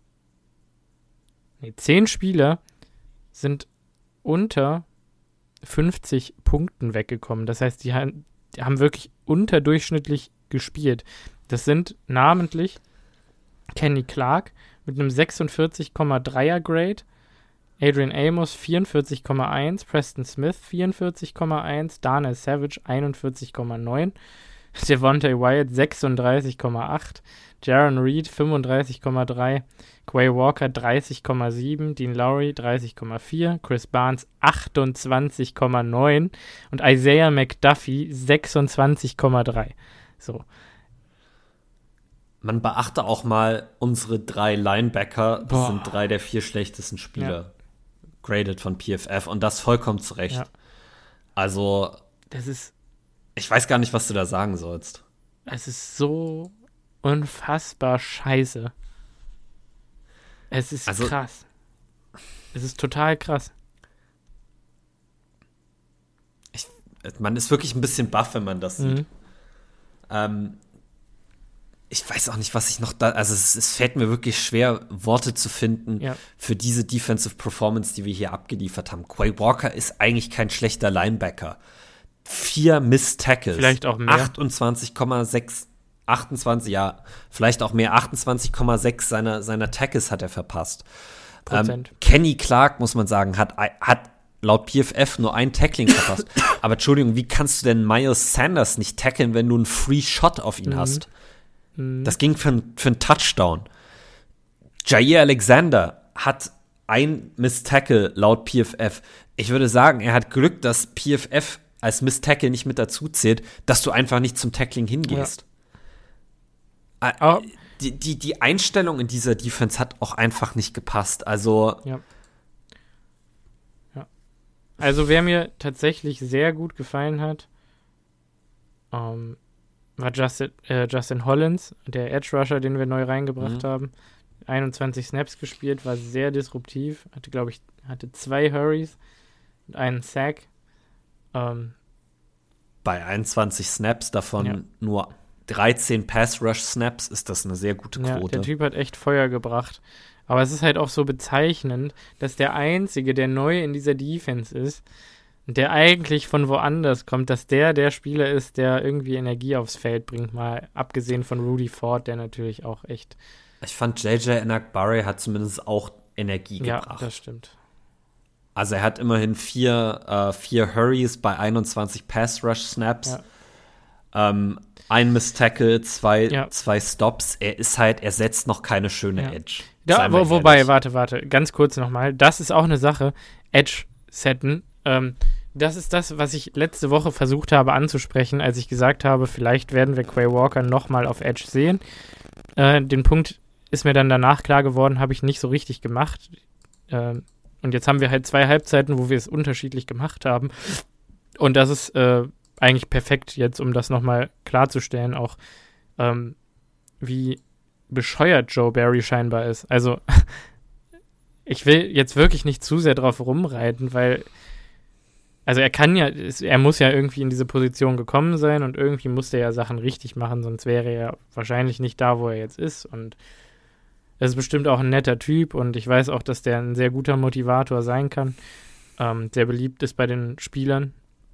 sind unter 50 Punkten weggekommen. Das heißt, die haben wirklich unterdurchschnittlich gespielt. Das sind namentlich Kenny Clark mit einem 46,3er Grade, Adrian Amos 44,1, Preston Smith 44,1, Darnell Savage 41,9, Devontae Wyatt 36,8, Jaron Reed 35,3, Quay Walker 30,7, Dean Lowry 30,4, Chris Barnes 28,9 und Isaiah McDuffie 26,3. So. Man beachte auch mal unsere 3 Linebacker. Das sind 3 der 4 schlechtesten Spieler. Graded von PFF. Und das vollkommen zu Recht. Ja. Also, ich weiß gar nicht, was du da sagen sollst. Es ist so unfassbar scheiße. Es ist krass. Es ist total krass. Man ist wirklich ein bisschen baff, wenn man das sieht. Ich weiß auch nicht, was ich noch da. Also, es fällt mir wirklich schwer, Worte zu finden für diese Defensive Performance, die wir hier abgeliefert haben. Quay Walker ist eigentlich kein schlechter Linebacker. 4 Missed Tackles. Vielleicht auch mehr. 28, ja, vielleicht auch mehr. 28,6 seiner Tackles hat er verpasst. Kenny Clark, muss man sagen, hat laut PFF nur ein Tackling verpasst. Aber Entschuldigung, wie kannst du denn Miles Sanders nicht tackeln, wenn du einen Free Shot auf ihn hast? Das ging für einen Touchdown. Jair Alexander hat ein Missed Tackle laut PFF. Ich würde sagen, er hat Glück, dass PFF als Missed Tackle nicht mit dazu zählt, dass du einfach nicht zum Tackling hingehst. Ja. Die Einstellung in dieser Defense hat auch einfach nicht gepasst. Also Also wer mir tatsächlich sehr gut gefallen hat, war Justin Hollins, der Edge Rusher, den wir neu reingebracht haben. 21 Snaps gespielt, war sehr disruptiv. Hatte 2 Hurries und einen Sack. Bei 21 Snaps, davon nur 13 Pass-Rush-Snaps, ist das eine sehr gute Quote. Ja, der Typ hat echt Feuer gebracht. Aber es ist halt auch so bezeichnend, dass der Einzige, der neu in dieser Defense ist, der eigentlich von woanders kommt, dass der Spieler ist, der irgendwie Energie aufs Feld bringt, mal abgesehen von Rudy Ford, der natürlich auch echt. Ich fand, JJ Enagbare hat zumindest auch Energie gebracht. Ja, das stimmt. Also er hat immerhin 4 Hurries bei 21 Pass-Rush-Snaps. Ja. Ein Missed Tackle, 2 Stops. Er setzt noch keine schöne Edge. Ja, wobei, warte, ganz kurz nochmal. Das ist auch eine Sache, Edge-Setten. Das ist das, was ich letzte Woche versucht habe anzusprechen, als ich gesagt habe, vielleicht werden wir Quay Walker nochmal auf Edge sehen. Den Punkt ist mir dann danach klar geworden, habe ich nicht so richtig gemacht. Und jetzt haben wir halt 2 Halbzeiten, wo wir es unterschiedlich gemacht haben. Und das ist eigentlich perfekt jetzt, um das nochmal klarzustellen, auch wie bescheuert Joe Barry scheinbar ist. Also ich will jetzt wirklich nicht zu sehr drauf rumreiten, weil also er muss ja irgendwie in diese Position gekommen sein und irgendwie muss der ja Sachen richtig machen, sonst wäre er wahrscheinlich nicht da, wo er jetzt ist. Und er ist bestimmt auch ein netter Typ und ich weiß auch, dass der ein sehr guter Motivator sein kann, sehr beliebt ist bei den Spielern.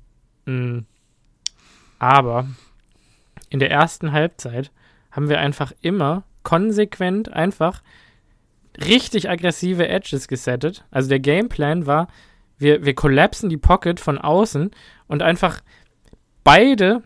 Aber in der ersten Halbzeit haben wir einfach immer konsequent einfach richtig aggressive Edges gesettet. Also der Gameplan war, wir kollapsen die Pocket von außen und einfach beide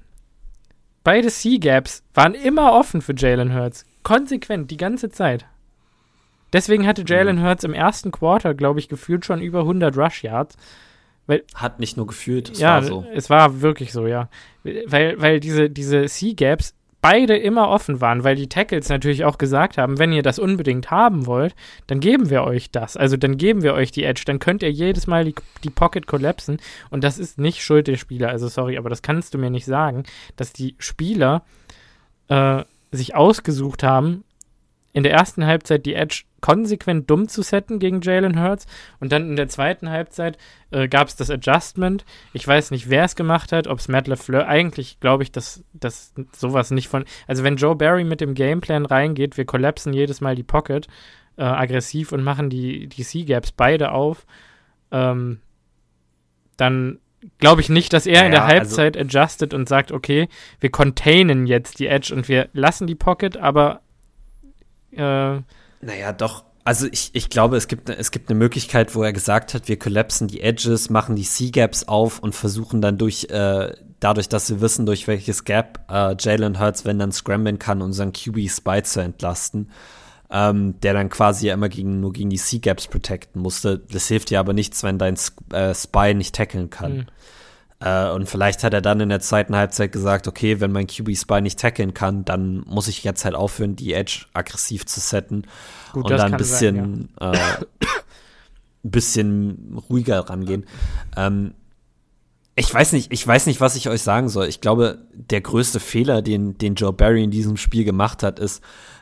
C-Gaps waren immer offen für Jalen Hurts. Konsequent, die ganze Zeit. Deswegen hatte Jalen Hurts im ersten Quarter, glaube ich, gefühlt schon über 100 Rush Yards. Hat nicht nur gefühlt, es war so. Es war wirklich so, ja. Weil diese C-Gaps beide immer offen waren, weil die Tackles natürlich auch gesagt haben, wenn ihr das unbedingt haben wollt, dann geben wir euch das. Also dann geben wir euch die Edge, dann könnt ihr jedes Mal die Pocket kollapsen und das ist nicht Schuld der Spieler. Also sorry, aber das kannst du mir nicht sagen, dass die Spieler sich ausgesucht haben, in der ersten Halbzeit die Edge konsequent dumm zu setten gegen Jalen Hurts und dann in der zweiten Halbzeit gab es das Adjustment. Ich weiß nicht, wer es gemacht hat, ob es Matt LaFleur, eigentlich glaube ich, dass sowas nicht von, also wenn Joe Barry mit dem Gameplan reingeht, wir kollapsen jedes Mal die Pocket aggressiv und machen die C-Gaps beide auf, dann glaube ich nicht, dass er in der Halbzeit adjustet und sagt, okay, wir containen jetzt die Edge und wir lassen die Pocket, aber naja, doch. Also ich glaube, es gibt eine Möglichkeit, wo er gesagt hat, wir collapsen die Edges, machen die C-Gaps auf und versuchen dann dadurch, dass wir wissen, durch welches Gap Jalen Hurts, wenn dann scramblen kann, unseren QB-Spy zu entlasten, der dann quasi immer nur gegen die C-Gaps protecten musste. Das hilft dir aber nichts, wenn dein Spy nicht tackeln kann. Und vielleicht hat er dann in der zweiten Halbzeit gesagt, okay, wenn mein QB-Spy nicht tackeln kann, dann muss ich jetzt halt aufhören, die Edge aggressiv zu setten. Gut, und dann ein bisschen ruhiger rangehen. Ich weiß nicht, was ich euch sagen soll. Ich glaube, der größte Fehler, den Joe Barry in diesem Spiel gemacht hat, ist,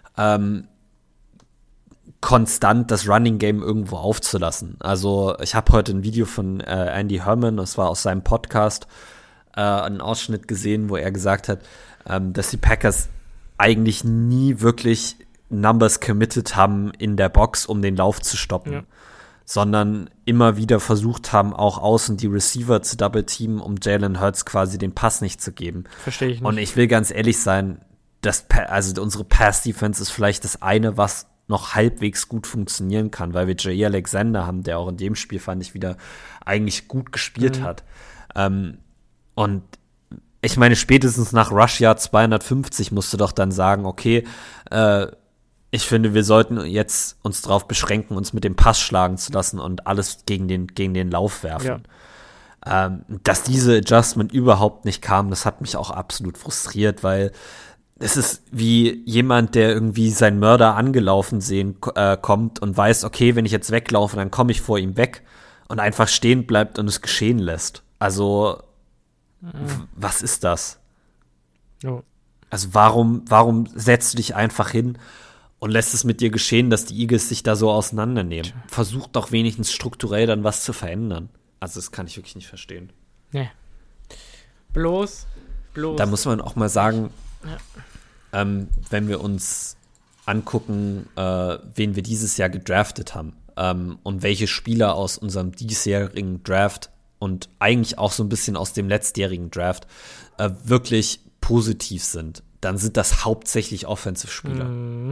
konstant das Running Game irgendwo aufzulassen. Also ich habe heute ein Video von Andy Herman, das war aus seinem Podcast, einen Ausschnitt gesehen, wo er gesagt hat, dass die Packers eigentlich nie wirklich Numbers committed haben in der Box, um den Lauf zu stoppen, sondern immer wieder versucht haben, auch außen die Receiver zu double-teamen, um Jalen Hurts quasi den Pass nicht zu geben. Verstehe ich nicht. Und ich will ganz ehrlich sein, also unsere Pass-Defense ist vielleicht das eine, was noch halbwegs gut funktionieren kann, weil wir Jair Alexander haben, der auch in dem Spiel, fand ich, wieder eigentlich gut gespielt hat. Und ich meine, spätestens nach Rush Yard 250 musst du doch dann sagen, okay, ich finde, wir sollten jetzt uns darauf beschränken, uns mit dem Pass schlagen zu lassen und alles gegen den Lauf werfen. Ja. Dass diese Adjustment überhaupt nicht kam, das hat mich auch absolut frustriert, weil es ist wie jemand, der irgendwie seinen Mörder angelaufen kommt und weiß, okay, wenn ich jetzt weglaufe, dann komme ich vor ihm weg und einfach stehen bleibt und es geschehen lässt. Also, was ist das? Oh. Also warum setzt du dich einfach hin und lässt es mit dir geschehen, dass die Eagles sich da so auseinandernehmen? Versuch doch wenigstens strukturell dann was zu verändern. Also das kann ich wirklich nicht verstehen. Nee. Bloß. Da muss man auch mal sagen, wenn wir uns angucken, wen wir dieses Jahr gedraftet haben und welche Spieler aus unserem diesjährigen Draft und eigentlich auch so ein bisschen aus dem letztjährigen Draft wirklich positiv sind, dann sind das hauptsächlich Offensive-Spieler.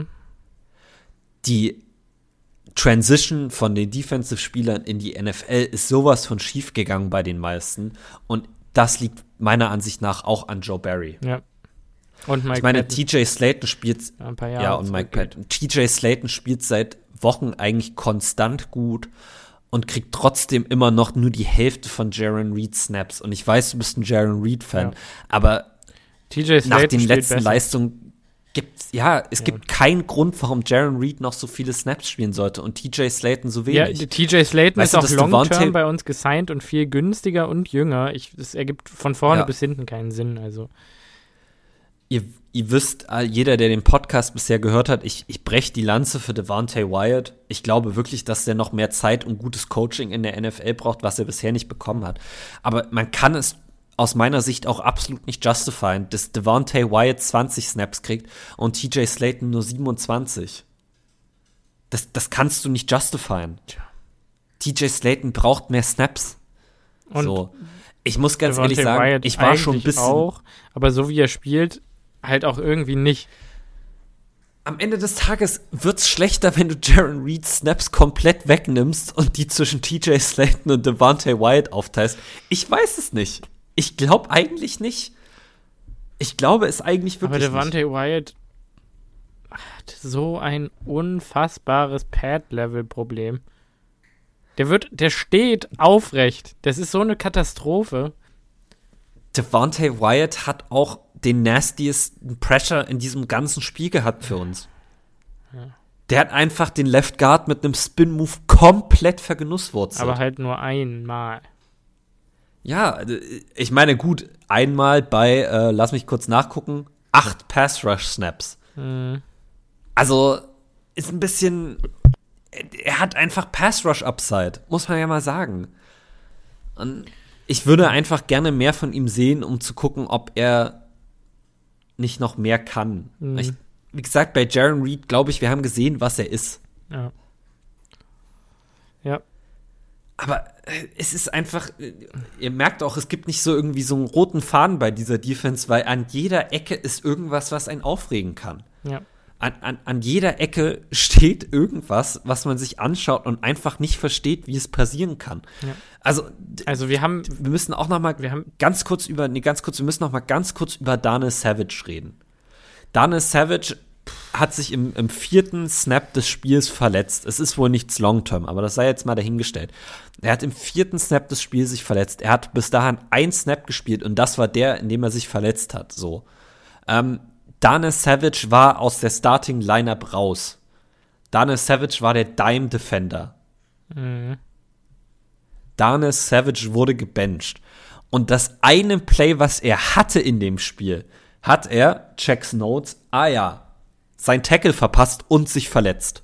Die Transition von den Defensive-Spielern in die NFL ist sowas von schief gegangen bei den meisten und das liegt meiner Ansicht nach auch an Joe Barry. Ja. Und Mike Ich meine, Patton. TJ Slaton spielt Ein paar Jahre ja und Mike Patton. TJ Slaton spielt seit Wochen eigentlich konstant gut und kriegt trotzdem immer noch nur die Hälfte von Jaron Reed Snaps. Und ich weiß, du bist ein Jaron Reed-Fan, aber TJ Slaton nach den spielt letzten besser. Leistungen gibt keinen Grund, warum Jaron Reed noch so viele Snaps spielen sollte und TJ Slaton so wenig. Ja, TJ Slaton Weißt ist du, auch dass long-term bei uns gesigned und viel günstiger und jünger. Das ergibt von vorne Ja. bis hinten keinen Sinn. Also. Ihr wisst, jeder, der den Podcast bisher gehört hat, ich breche die Lanze für Devontae Wyatt. Ich glaube wirklich, dass der noch mehr Zeit und gutes Coaching in der NFL braucht, was er bisher nicht bekommen hat. Aber man kann es aus meiner Sicht auch absolut nicht justifieren, dass Devontae Wyatt 20 Snaps kriegt und TJ Slaton nur 27. Das kannst du nicht justifieren. TJ Slaton braucht mehr Snaps. Und so. Ich muss ganz Devontae ehrlich sagen, Wyatt ich war schon ein eigentlich bisschen auch, aber so wie er spielt, halt auch irgendwie nicht. Am Ende des Tages wird's schlechter, wenn du Jaron Reed Snaps komplett wegnimmst und die zwischen TJ Slaton und Devontae Wyatt aufteilst. Ich weiß es nicht. Ich glaube eigentlich nicht. Ich glaube es eigentlich Aber wirklich nicht. Devontae Wyatt hat so ein unfassbares Pad-Level-Problem. Der steht aufrecht. Das ist so eine Katastrophe. Devontae Wyatt hat auch den nastiesten Pressure in diesem ganzen Spiel gehabt für uns. Ja. Der hat einfach den Left Guard mit einem Spin-Move komplett vergenusswurzelt. Aber halt nur einmal. Ja, ich meine, gut, einmal bei, lass mich kurz nachgucken, 8 Pass-Rush-Snaps. Also, ist ein bisschen, er hat einfach Pass-Rush-Upside, muss man ja mal sagen. Und ich würde einfach gerne mehr von ihm sehen, um zu gucken, ob er nicht noch mehr kann. Wie gesagt, bei Jaron Reed, glaube ich, wir haben gesehen, was er ist. Ja. Ja. Aber es ist einfach, ihr merkt auch, es gibt nicht so irgendwie so einen roten Faden bei dieser Defense, weil an jeder Ecke ist irgendwas, was einen aufregen kann. Ja. An jeder Ecke steht irgendwas, was man sich anschaut und einfach nicht versteht, wie es passieren kann. Ja. Also wir müssen auch noch mal ganz kurz über Daniel Savage reden. Daniel Savage hat sich im 4. Snap des Spiels verletzt. Es ist wohl nichts Long-Term, aber das sei jetzt mal dahingestellt. Er hat im 4. Snap des Spiels sich verletzt. Er hat bis dahin 1 Snap gespielt und das war der, in dem er sich verletzt hat. So. Daniel Savage war aus der Starting-Lineup raus. Daniel Savage war der Dime-Defender. Daniel Savage wurde gebencht. Und das eine Play, was er hatte in dem Spiel, hat er, checks Notes, sein Tackle verpasst und sich verletzt.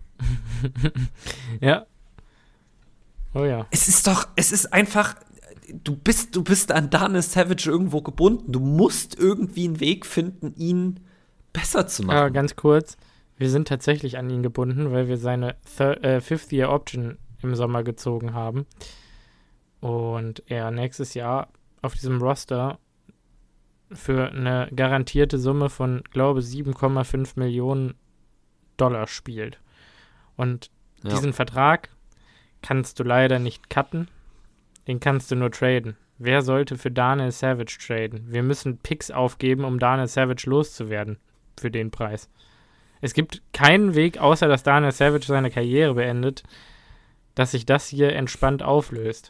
Ja. Oh ja. Es ist einfach, du bist an Daniel Savage irgendwo gebunden. Du musst irgendwie einen Weg finden, ihn besser zu machen. Ja, ganz kurz. Wir sind tatsächlich an ihn gebunden, weil wir seine Fifth-Year-Option im Sommer gezogen haben. Und er nächstes Jahr auf diesem Roster für eine garantierte Summe von, glaube ich, 7,5 Millionen $ spielt. Und diesen Vertrag kannst du leider nicht cutten. Den kannst du nur traden. Wer sollte für Daniel Savage traden? Wir müssen Picks aufgeben, um Daniel Savage loszuwerden für den Preis. Es gibt keinen Weg, außer dass Daniel Savage seine Karriere beendet, dass sich das hier entspannt auflöst.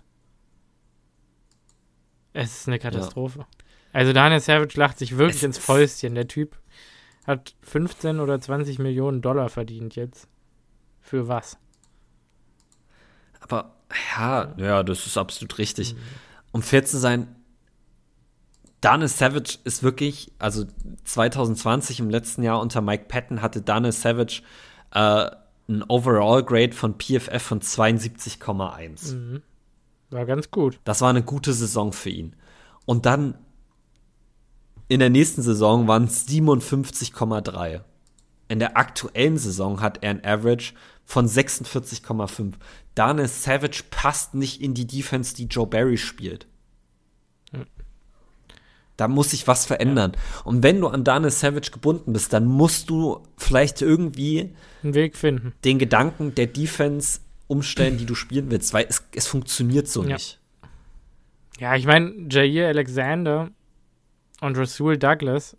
Es ist eine Katastrophe. Ja. Also Daniel Savage lacht sich wirklich ins Fäustchen. Der Typ hat 15 oder 20 Millionen $ verdient jetzt. Für was? Aber ja, das ist absolut richtig. Um fair zu sein, Daniel Savage ist wirklich, also 2020 im letzten Jahr unter Mike Patton hatte Daniel Savage ein Overall-Grade von PFF von 72,1. War ganz gut. Das war eine gute Saison für ihn. Und dann in der nächsten Saison waren es 57,3. In der aktuellen Saison hat er ein Average von 46,5. Daniel Savage passt nicht in die Defense, die Joe Barry spielt. Da muss sich was verändern. Ja. Und wenn du an Daniel Savage gebunden bist, dann musst du vielleicht irgendwie einen Weg finden, den Gedanken der Defense umstellen, die du spielen willst, weil es funktioniert so nicht. Ja, ich meine, Jair Alexander und Rasul Douglas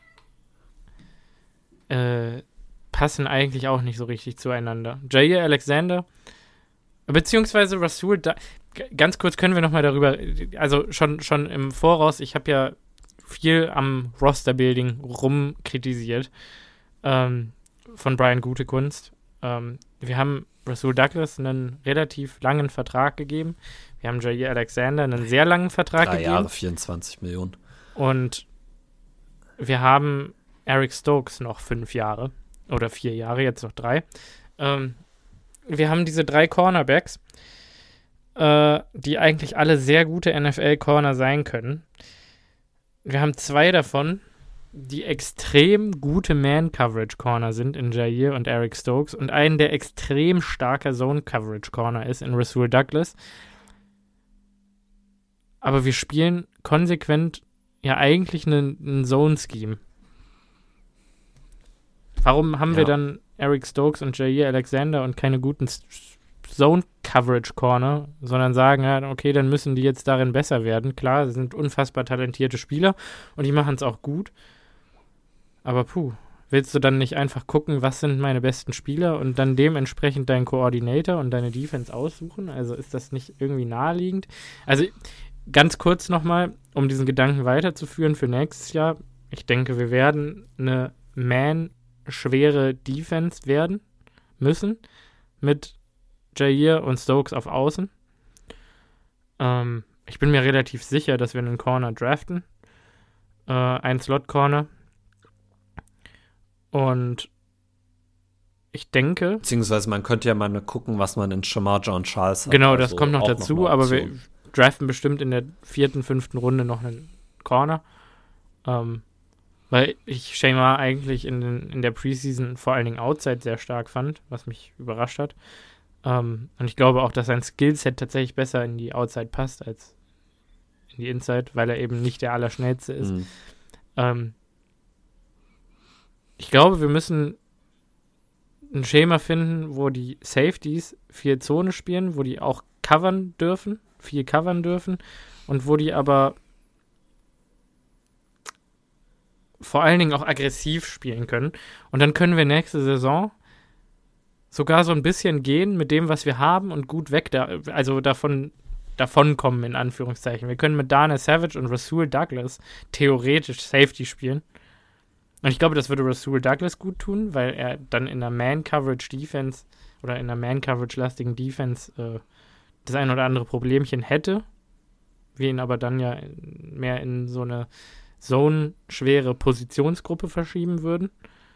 passen eigentlich auch nicht so richtig zueinander. Jair Alexander beziehungsweise Rasul ganz kurz können wir noch mal darüber, also schon im Voraus, ich habe ja viel am Roster-Building rumkritisiert von Brian Gutekunst. Wir haben Rasul Douglas einen relativ langen Vertrag gegeben. Wir haben Jair Alexander einen sehr langen Vertrag gegeben. 3 Jahre, 24 Millionen. Und wir haben Eric Stokes noch 5 Jahre oder 4 Jahre, jetzt noch 3. Wir haben diese 3 Cornerbacks, die eigentlich alle sehr gute NFL-Corner sein können. Wir haben 2 davon, die extrem gute Man-Coverage-Corner sind in Jair und Eric Stokes und einen, der extrem starker Zone-Coverage-Corner ist in Rasul Douglas. Aber wir spielen konsequent ja eigentlich einen Zone-Scheme. Warum haben wir dann Eric Stokes und Jair Alexander und keine guten Zone-Coverage-Corner, sondern sagen, ja, okay, dann müssen die jetzt darin besser werden. Klar, sie sind unfassbar talentierte Spieler und die machen es auch gut. Aber Willst du dann nicht einfach gucken, was sind meine besten Spieler und dann dementsprechend deinen Coordinator und deine Defense aussuchen? Also ist das nicht irgendwie naheliegend? Also ganz kurz nochmal, um diesen Gedanken weiterzuführen für nächstes Jahr. Ich denke, wir werden eine man-schwere Defense werden müssen mit Jair und Stokes auf Außen. Ich bin mir relativ sicher, dass wir einen Corner draften. Ein Slot-Corner. Und ich denke... Beziehungsweise man könnte ja mal gucken, was man in Shamar John Charles hat. Genau, das kommt noch dazu, aber wir draften bestimmt in der 4., 5. Runde noch einen Corner. Weil ich Shamar eigentlich in der Preseason vor allen Dingen Outside sehr stark fand, was mich überrascht hat. Und ich glaube auch, dass sein Skillset tatsächlich besser in die Outside passt als in die Inside, weil er eben nicht der Allerschnellste ist. Ich glaube, wir müssen ein Schema finden, wo die Safeties viel Zone spielen, wo die auch viel covern dürfen und wo die aber vor allen Dingen auch aggressiv spielen können. Und dann können wir nächste Saison sogar so ein bisschen gehen mit dem, was wir haben und gut davonkommen, in Anführungszeichen. Wir können mit Darnell Savage und Rasul Douglas theoretisch Safety spielen. Und ich glaube, das würde Rasul Douglas gut tun, weil er dann in einer Man-Coverage-Defense oder in einer Man-Coverage-lastigen Defense das ein oder andere Problemchen hätte. Wir ihn aber dann ja mehr in so eine Zone-schwere Positionsgruppe verschieben würden.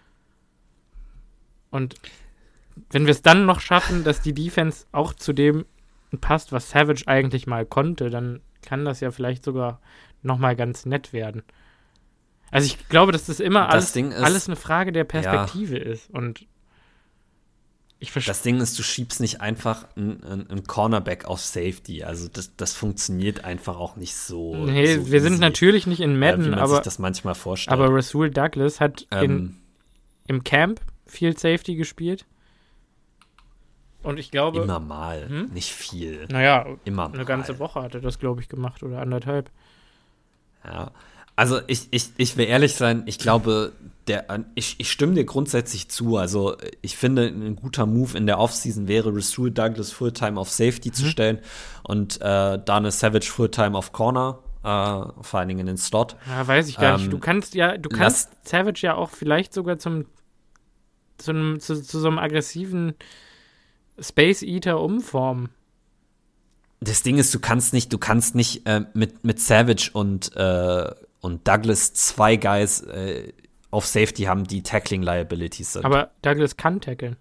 Und wenn wir es dann noch schaffen, dass die Defense auch zu dem passt, was Savage eigentlich mal konnte, dann kann das ja vielleicht sogar nochmal ganz nett werden. Also ich glaube, dass das immer alles eine Frage der Perspektive ist. Und ich verstehe. Das Ding ist, du schiebst nicht einfach einen Cornerback auf Safety. Also das funktioniert einfach auch nicht so. Nee, so wir sind natürlich nicht in Madden, wie man aber sich das manchmal vorstellt. Aber Rasul Douglas hat im Camp viel Safety gespielt. Und ich glaube... Immer mal, nicht viel. Naja, immer eine ganze Woche hat er das, glaube ich, gemacht oder 1,5. Ja, also ich will ehrlich sein, ich glaube, ich stimme dir grundsätzlich zu. Also ich finde, ein guter Move in der Offseason wäre, Rasul Douglas Fulltime auf Safety zu stellen und Darnell Savage Fulltime auf Corner, vor allen Dingen in den Slot. Ja, weiß ich gar nicht. Du kannst Savage ja auch vielleicht sogar zu so einem aggressiven Space Eater umformen. Das Ding ist, du kannst nicht mit Savage und Douglas zwei Guys auf Safety haben, die Tackling Liabilities sind. Aber Douglas kann tackeln.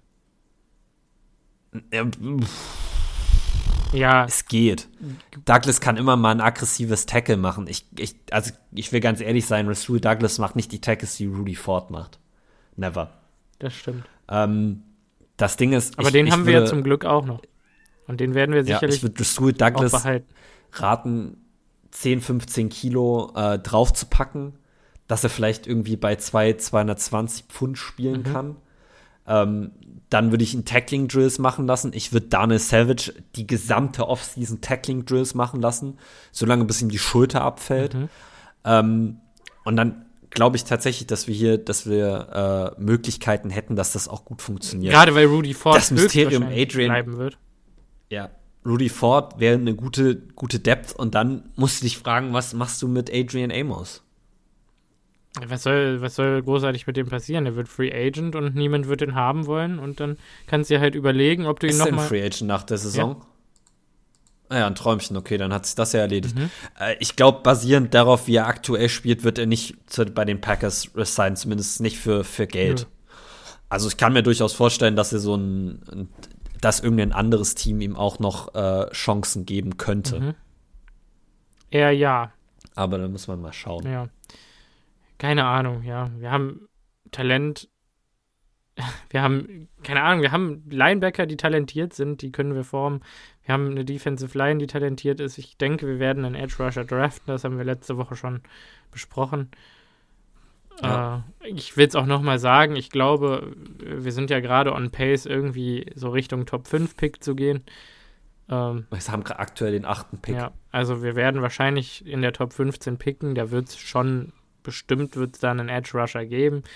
Ja. Es geht. Douglas kann immer mal ein aggressives Tackle machen. Ich will ganz ehrlich sein, Rasul Douglas macht nicht die Tackles, die Rudy Ford macht. Never. Das stimmt. Das Ding ist, aber den haben wir ja zum Glück auch noch. Und den werden wir sicherlich ich würde Rasul Douglas auch behalten. raten, 10, 15 Kilo drauf zu packen, dass er vielleicht irgendwie bei 220 Pfund spielen kann. Dann würde ich ihn Tackling-Drills machen lassen. Ich würde Darnell Savage die gesamte Offseason Tackling-Drills machen lassen, solange bis ihm die Schulter abfällt. Und dann glaube ich tatsächlich, dass wir Möglichkeiten hätten, dass das auch gut funktioniert. Gerade weil Rudy Ford das Mysterium Adrian bleiben wird. Ja, Rudy Ford wäre eine gute Depth und dann musst du dich fragen, was machst du mit Adrian Amos? Was soll großartig mit dem passieren? Er wird Free Agent und niemand wird ihn haben wollen und dann kannst du dir halt überlegen, ob du ihn nochmal... Ist er ein Free Agent nach der Saison? Ja, ein Träumchen, okay, dann hat sich das ja erledigt. Ich glaube, basierend darauf, wie er aktuell spielt, wird er nicht bei den Packers resignen, zumindest nicht für Geld. Also ich kann mir durchaus vorstellen, dass er dass irgendein anderes Team ihm auch noch Chancen geben könnte. Ja. Aber da muss man mal schauen. Ja. Keine Ahnung, ja. Wir haben Talent. Wir haben Linebacker, die talentiert sind, die können wir formen. Wir haben eine Defensive Line, die talentiert ist. Ich denke, wir werden einen Edge Rusher draften. Das haben wir letzte Woche schon besprochen. Ja. Ich will es auch nochmal sagen, ich glaube, wir sind ja gerade on pace, irgendwie so Richtung Top 5 Pick zu gehen. Wir haben aktuell den 8. Pick. Ja, also wir werden wahrscheinlich in der Top 15 picken. Da wird es bestimmt da einen Edge Rusher geben.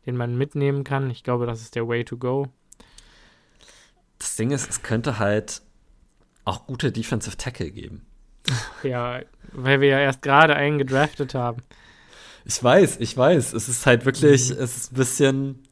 den man mitnehmen kann. Ich glaube, das ist der Way to go. Das Ding ist, es könnte halt auch gute Defensive Tackle geben. Ja, weil wir ja erst gerade einen gedraftet haben. Ich weiß. Es ist halt wirklich, es ist ein bisschen,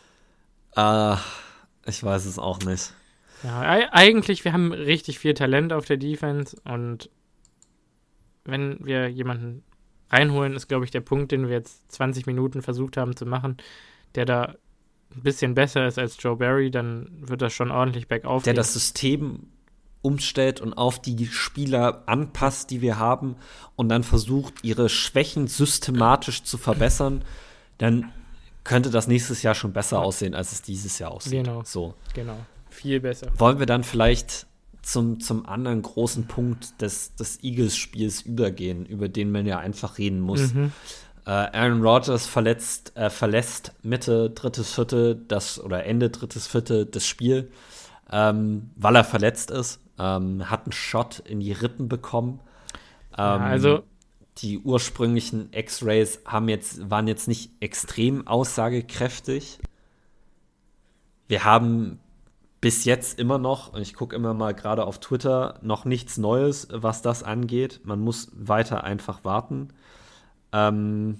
ich weiß es auch nicht. Ja, eigentlich, wir haben richtig viel Talent auf der Defense und wenn wir jemanden reinholen, ist, glaube ich, der Punkt, den wir jetzt 20 Minuten versucht haben zu machen, der da ein bisschen besser ist als Joe Barry, dann wird das schon ordentlich bergauf Der gehen. das System umstellt und auf die Spieler anpasst, die wir haben und dann versucht, ihre Schwächen systematisch zu verbessern, dann könnte das nächstes Jahr schon besser aussehen, als es dieses Jahr aussieht. Genau. So. Genau. Viel besser. Wollen wir dann vielleicht zum anderen großen Punkt des Eagles-Spiels übergehen, über den man ja einfach reden muss. Aaron Rodgers verlässt Mitte drittes Viertel oder Ende drittes Viertel das Spiel, weil er verletzt ist. Hat einen Shot in die Rippen bekommen. Also die ursprünglichen X-Rays waren jetzt nicht extrem aussagekräftig. Wir haben bis jetzt immer noch, und ich gucke immer mal gerade auf Twitter, noch nichts Neues, was das angeht. Man muss weiter einfach warten. Und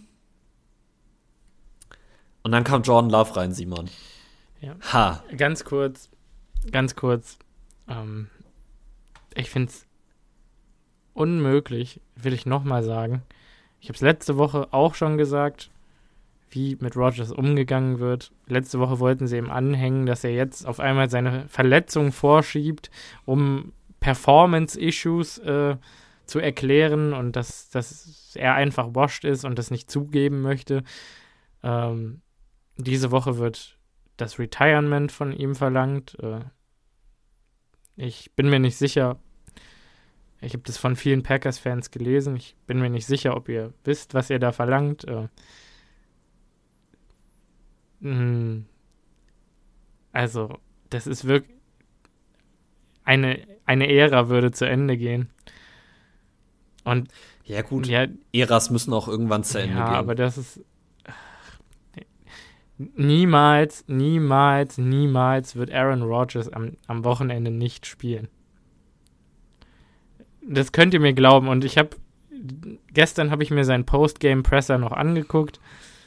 dann kam Jordan Love rein, Simon. Ja. Ha. Ganz kurz. Ich finde es unmöglich, will ich nochmal sagen. Ich habe es letzte Woche auch schon gesagt, wie mit Rodgers umgegangen wird. Letzte Woche wollten sie ihm anhängen, dass er jetzt auf einmal seine Verletzung vorschiebt, um Performance-Issues zu erklären und dass er einfach washed ist und das nicht zugeben möchte. Diese Woche wird das Retirement von ihm verlangt. Ich bin mir nicht sicher. Ich habe das von vielen Packers-Fans gelesen. Ich bin mir nicht sicher, ob ihr wisst, was ihr da verlangt. Also, das ist wirklich eine Ära würde zu Ende gehen. Und ja, gut. Ja, Äras müssen auch irgendwann zu Ende gehen. Ja, aber das ist niemals wird Aaron Rodgers am Wochenende nicht spielen. Das könnt ihr mir glauben. Und gestern habe ich mir seinen Postgame-Presser noch angeguckt.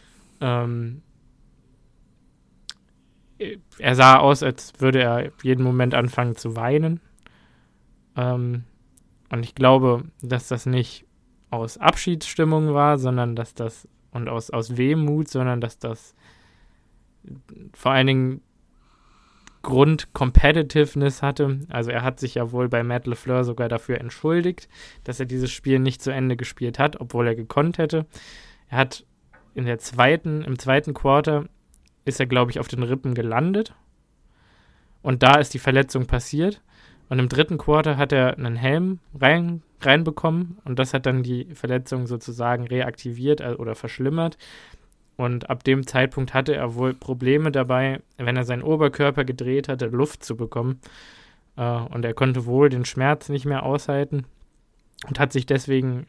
Er sah aus, als würde er jeden Moment anfangen zu weinen. Und ich glaube, dass das nicht aus Abschiedsstimmung war, sondern dass das, und aus Wehmut, sondern dass das vor allen Dingen Grund-Competitiveness hatte. Also er hat sich ja wohl bei Matt LaFleur sogar dafür entschuldigt, dass er dieses Spiel nicht zu Ende gespielt hat, obwohl er gekonnt hätte. Er hat im zweiten Quarter ist er, glaube ich, auf den Rippen gelandet. Und da ist die Verletzung passiert. Und im dritten Quarter hat er einen Helm reinbekommen. Und das hat dann die Verletzung sozusagen reaktiviert oder verschlimmert. Und ab dem Zeitpunkt hatte er wohl Probleme dabei, wenn er seinen Oberkörper gedreht hatte, Luft zu bekommen. Und er konnte wohl den Schmerz nicht mehr aushalten. Und hat sich deswegen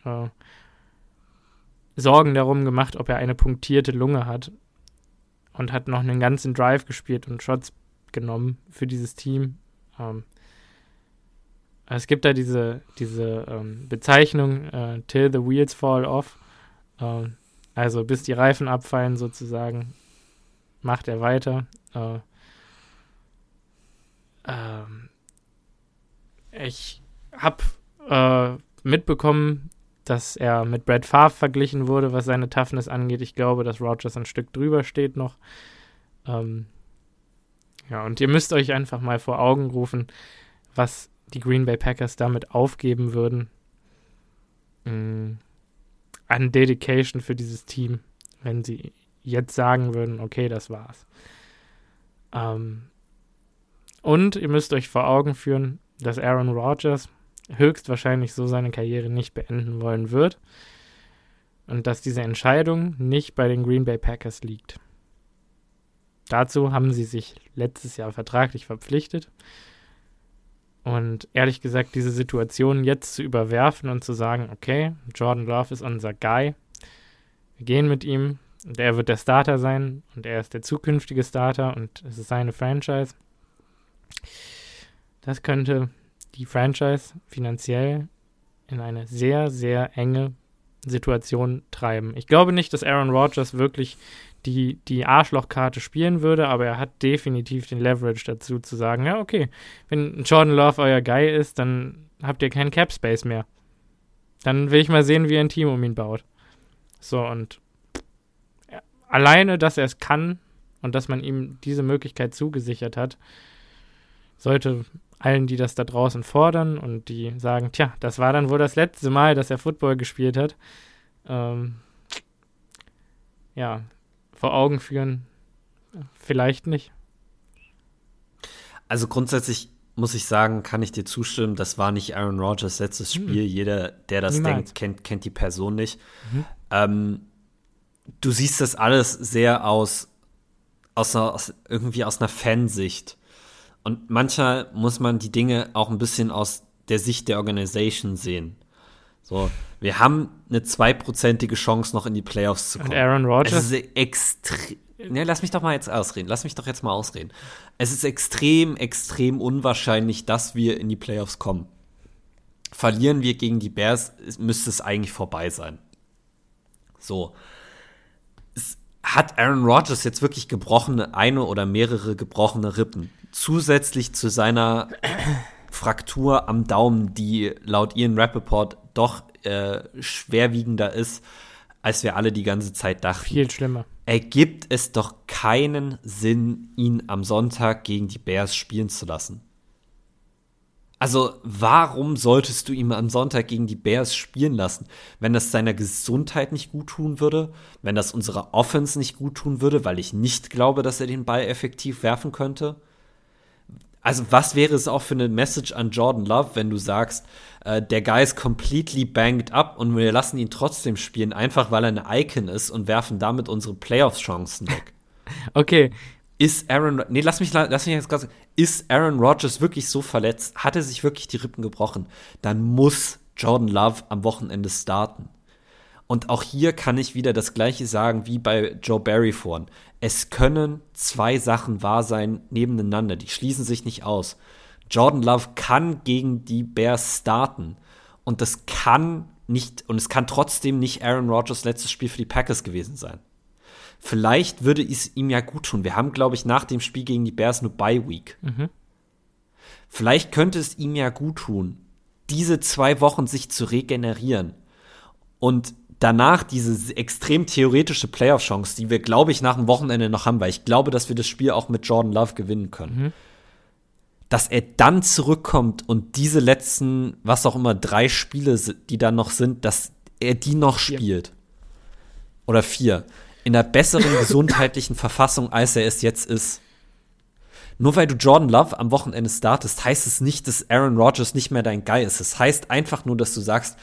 Sorgen darum gemacht, ob er eine punktierte Lunge hat. Und hat noch einen ganzen Drive gespielt und Shots genommen für dieses Team. Es gibt da diese Bezeichnung till the wheels fall off. Also bis die Reifen abfallen sozusagen, macht er weiter. Ich habe mitbekommen, dass er mit Brett Favre verglichen wurde, was seine Toughness angeht. Ich glaube, dass Rodgers ein Stück drüber steht noch. Ja, und ihr müsst euch einfach mal vor Augen rufen, was die Green Bay Packers damit aufgeben würden an Dedication für dieses Team, wenn sie jetzt sagen würden, okay, das war's. Und ihr müsst euch vor Augen führen, dass Aaron Rodgers höchstwahrscheinlich so seine Karriere nicht beenden wollen wird und dass diese Entscheidung nicht bei den Green Bay Packers liegt. Dazu haben sie sich letztes Jahr vertraglich verpflichtet und ehrlich gesagt, diese Situation jetzt zu überwerfen und zu sagen, okay, Jordan Love ist unser Guy, wir gehen mit ihm, Und er wird der Starter sein und er ist der zukünftige Starter und es ist seine Franchise. Das könnte die Franchise finanziell in eine sehr, sehr enge Situation treiben. Ich glaube nicht, dass Aaron Rodgers wirklich die Arschlochkarte spielen würde, aber er hat definitiv den Leverage dazu zu sagen, ja, okay, wenn Jordan Love euer Guy ist, dann habt ihr keinen Cap Space mehr. Dann will ich mal sehen, wie er ein Team um ihn baut. So, und alleine, dass er es kann und dass man ihm diese Möglichkeit zugesichert hat, sollte allen, die das da draußen fordern und die sagen, tja, das war dann wohl das letzte Mal, dass er Football gespielt hat, vor Augen führen, vielleicht nicht. Also grundsätzlich muss ich sagen, kann ich dir zustimmen, das war nicht Aaron Rodgers letztes Spiel. Jeder, der das denkt, kennt die Person nicht. Du siehst das alles sehr aus einer Fansicht. Und manchmal muss man die Dinge auch ein bisschen aus der Sicht der Organisation sehen. So, wir haben eine 2%ige Chance, noch in die Playoffs zu kommen. Und Aaron Rodgers? Es ist extrem. Ne, lass mich doch jetzt mal ausreden. Es ist extrem, extrem unwahrscheinlich, dass wir in die Playoffs kommen. Verlieren wir gegen die Bears, müsste es eigentlich vorbei sein. So. Hat Aaron Rodgers jetzt wirklich eine oder mehrere gebrochene Rippen? Zusätzlich zu seiner Fraktur am Daumen, die laut Ian Rappaport doch schwerwiegender ist, als wir alle die ganze Zeit dachten. Viel schlimmer. Ergibt es doch keinen Sinn, ihn am Sonntag gegen die Bears spielen zu lassen. Also, warum solltest du ihn am Sonntag gegen die Bears spielen lassen? Wenn das seiner Gesundheit nicht gut tun würde, wenn das unserer Offense nicht gut tun würde, weil ich nicht glaube, dass er den Ball effektiv werfen könnte? Also, was wäre es auch für eine Message an Jordan Love, wenn du sagst, der Guy ist completely banged up und wir lassen ihn trotzdem spielen, einfach weil er eine Icon ist und werfen damit unsere Playoff-Chancen weg? Okay. Ist Aaron Rodgers wirklich so verletzt? Hat er sich wirklich die Rippen gebrochen? Dann muss Jordan Love am Wochenende starten. Und auch hier kann ich wieder das Gleiche sagen wie bei Joe Barry vorhin. Es können zwei Sachen wahr sein nebeneinander. Die schließen sich nicht aus. Jordan Love kann gegen die Bears starten. Und es kann trotzdem nicht Aaron Rodgers letztes Spiel für die Packers gewesen sein. Vielleicht würde es ihm ja gut tun. Wir haben, glaube ich, nach dem Spiel gegen die Bears nur Bye Week. Vielleicht könnte es ihm ja gut tun, diese 2 Wochen sich zu regenerieren und danach diese extrem theoretische Playoff-Chance, die wir, glaube ich, nach dem Wochenende noch haben, weil ich glaube, dass wir das Spiel auch mit Jordan Love gewinnen können. Dass er dann zurückkommt und diese letzten, was auch immer, 3 Spiele, die dann noch sind, dass er die noch spielt. Oder 4. In einer besseren gesundheitlichen Verfassung, als er es jetzt ist. Nur weil du Jordan Love am Wochenende startest, heißt es nicht, dass Aaron Rodgers nicht mehr dein Guy ist. Es heißt einfach nur, dass du sagst,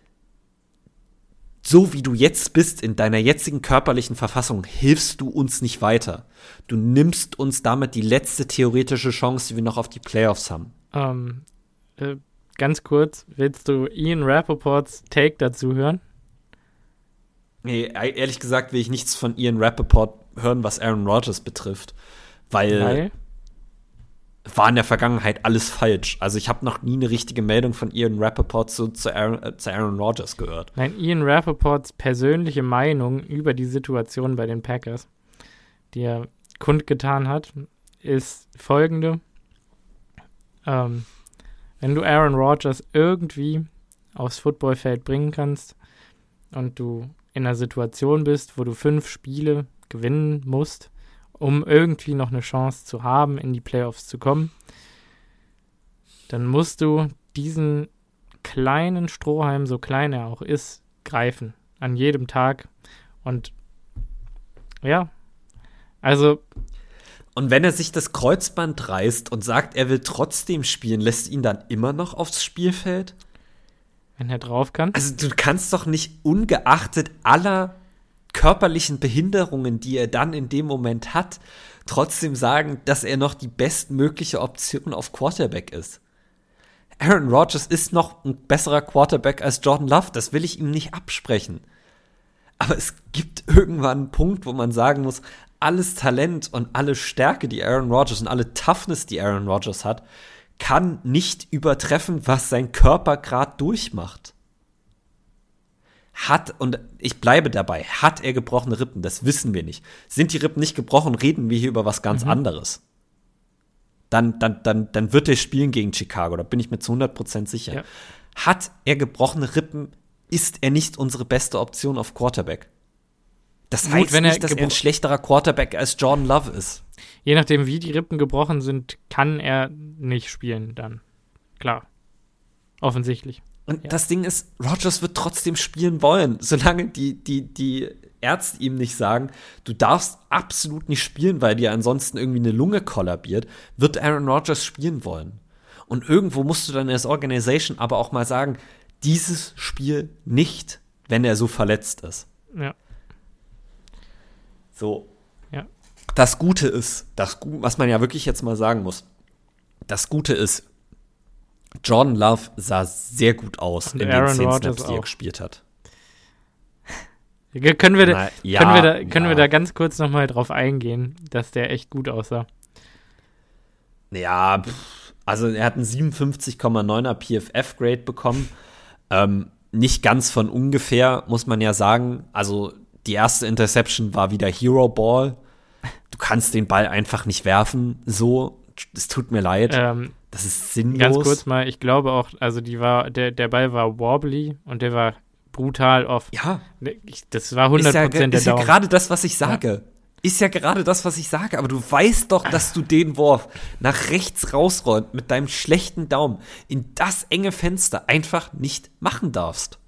so wie du jetzt bist, in deiner jetzigen körperlichen Verfassung, hilfst du uns nicht weiter. Du nimmst uns damit die letzte theoretische Chance, die wir noch auf die Playoffs haben. Ganz kurz, willst du Ian Rappaports Take dazu hören? Nee, ehrlich gesagt will ich nichts von Ian Rappaport hören, was Aaron Rodgers betrifft. Weil war in der Vergangenheit alles falsch. Also ich habe noch nie eine richtige Meldung von Ian Rappaport zu Aaron Rodgers gehört. Nein, Ian Rappaports persönliche Meinung über die Situation bei den Packers, die er kundgetan hat, ist folgende. Wenn du Aaron Rodgers irgendwie aufs Footballfeld bringen kannst und du in einer Situation bist, wo du 5 Spiele gewinnen musst, um irgendwie noch eine Chance zu haben, in die Playoffs zu kommen, dann musst du diesen kleinen Strohhalm, so klein er auch ist, greifen. An jedem Tag. Und ja, also. Und wenn er sich das Kreuzband reißt und sagt, er will trotzdem spielen, lässt ihn dann immer noch aufs Spielfeld? Wenn er drauf kann. Also du kannst doch nicht ungeachtet aller körperlichen Behinderungen, die er dann in dem Moment hat, trotzdem sagen, dass er noch die bestmögliche Option auf Quarterback ist. Aaron Rodgers ist noch ein besserer Quarterback als Jordan Love, das will ich ihm nicht absprechen. Aber es gibt irgendwann einen Punkt, wo man sagen muss, alles Talent und alle Stärke, die Aaron Rodgers und alle Toughness, die Aaron Rodgers hat, kann nicht übertreffen, was sein Körper gerade durchmacht. Und ich bleibe dabei, hat er gebrochene Rippen? Das wissen wir nicht. Sind die Rippen nicht gebrochen, reden wir hier über was ganz anderes. Dann wird er spielen gegen Chicago, da bin ich mir zu 100% sicher. Ja. Hat er gebrochene Rippen, ist er nicht unsere beste Option auf Quarterback. Das heißt nicht, dass er ein schlechterer Quarterback als Jordan Love ist. Je nachdem, wie die Rippen gebrochen sind, kann er nicht spielen dann. Klar. Offensichtlich. Und das Ding ist, Rodgers wird trotzdem spielen wollen, solange die Ärzte ihm nicht sagen, du darfst absolut nicht spielen, weil dir ansonsten irgendwie eine Lunge kollabiert, wird Aaron Rodgers spielen wollen. Und irgendwo musst du dann als Organisation aber auch mal sagen, dieses Spiel nicht, wenn er so verletzt ist. Ja. So. Ja. Das Gute ist, was man ja wirklich jetzt mal sagen muss, das Gute ist, Jordan Love sah sehr gut aus und in Aaron den 10 Rodgers Snaps, die er auch gespielt hat. Können wir da ganz kurz noch mal drauf eingehen, dass der echt gut aussah? Ja, also er hat einen 57,9er PFF-Grade bekommen. Nicht ganz von ungefähr, muss man ja sagen. Also die erste Interception war wieder Hero Ball. Du kannst den Ball einfach nicht werfen, so. Es tut mir leid. Das ist sinnlos. Ganz kurz mal, ich glaube auch, also der Ball war wobbly und der war brutal off. Ja. Das war 100% der Daumen. Ist ja gerade das, was ich sage. Ja. Ist ja gerade das, was ich sage. Aber du weißt doch, dass du den Wurf nach rechts rausrollt mit deinem schlechten Daumen in das enge Fenster einfach nicht machen darfst.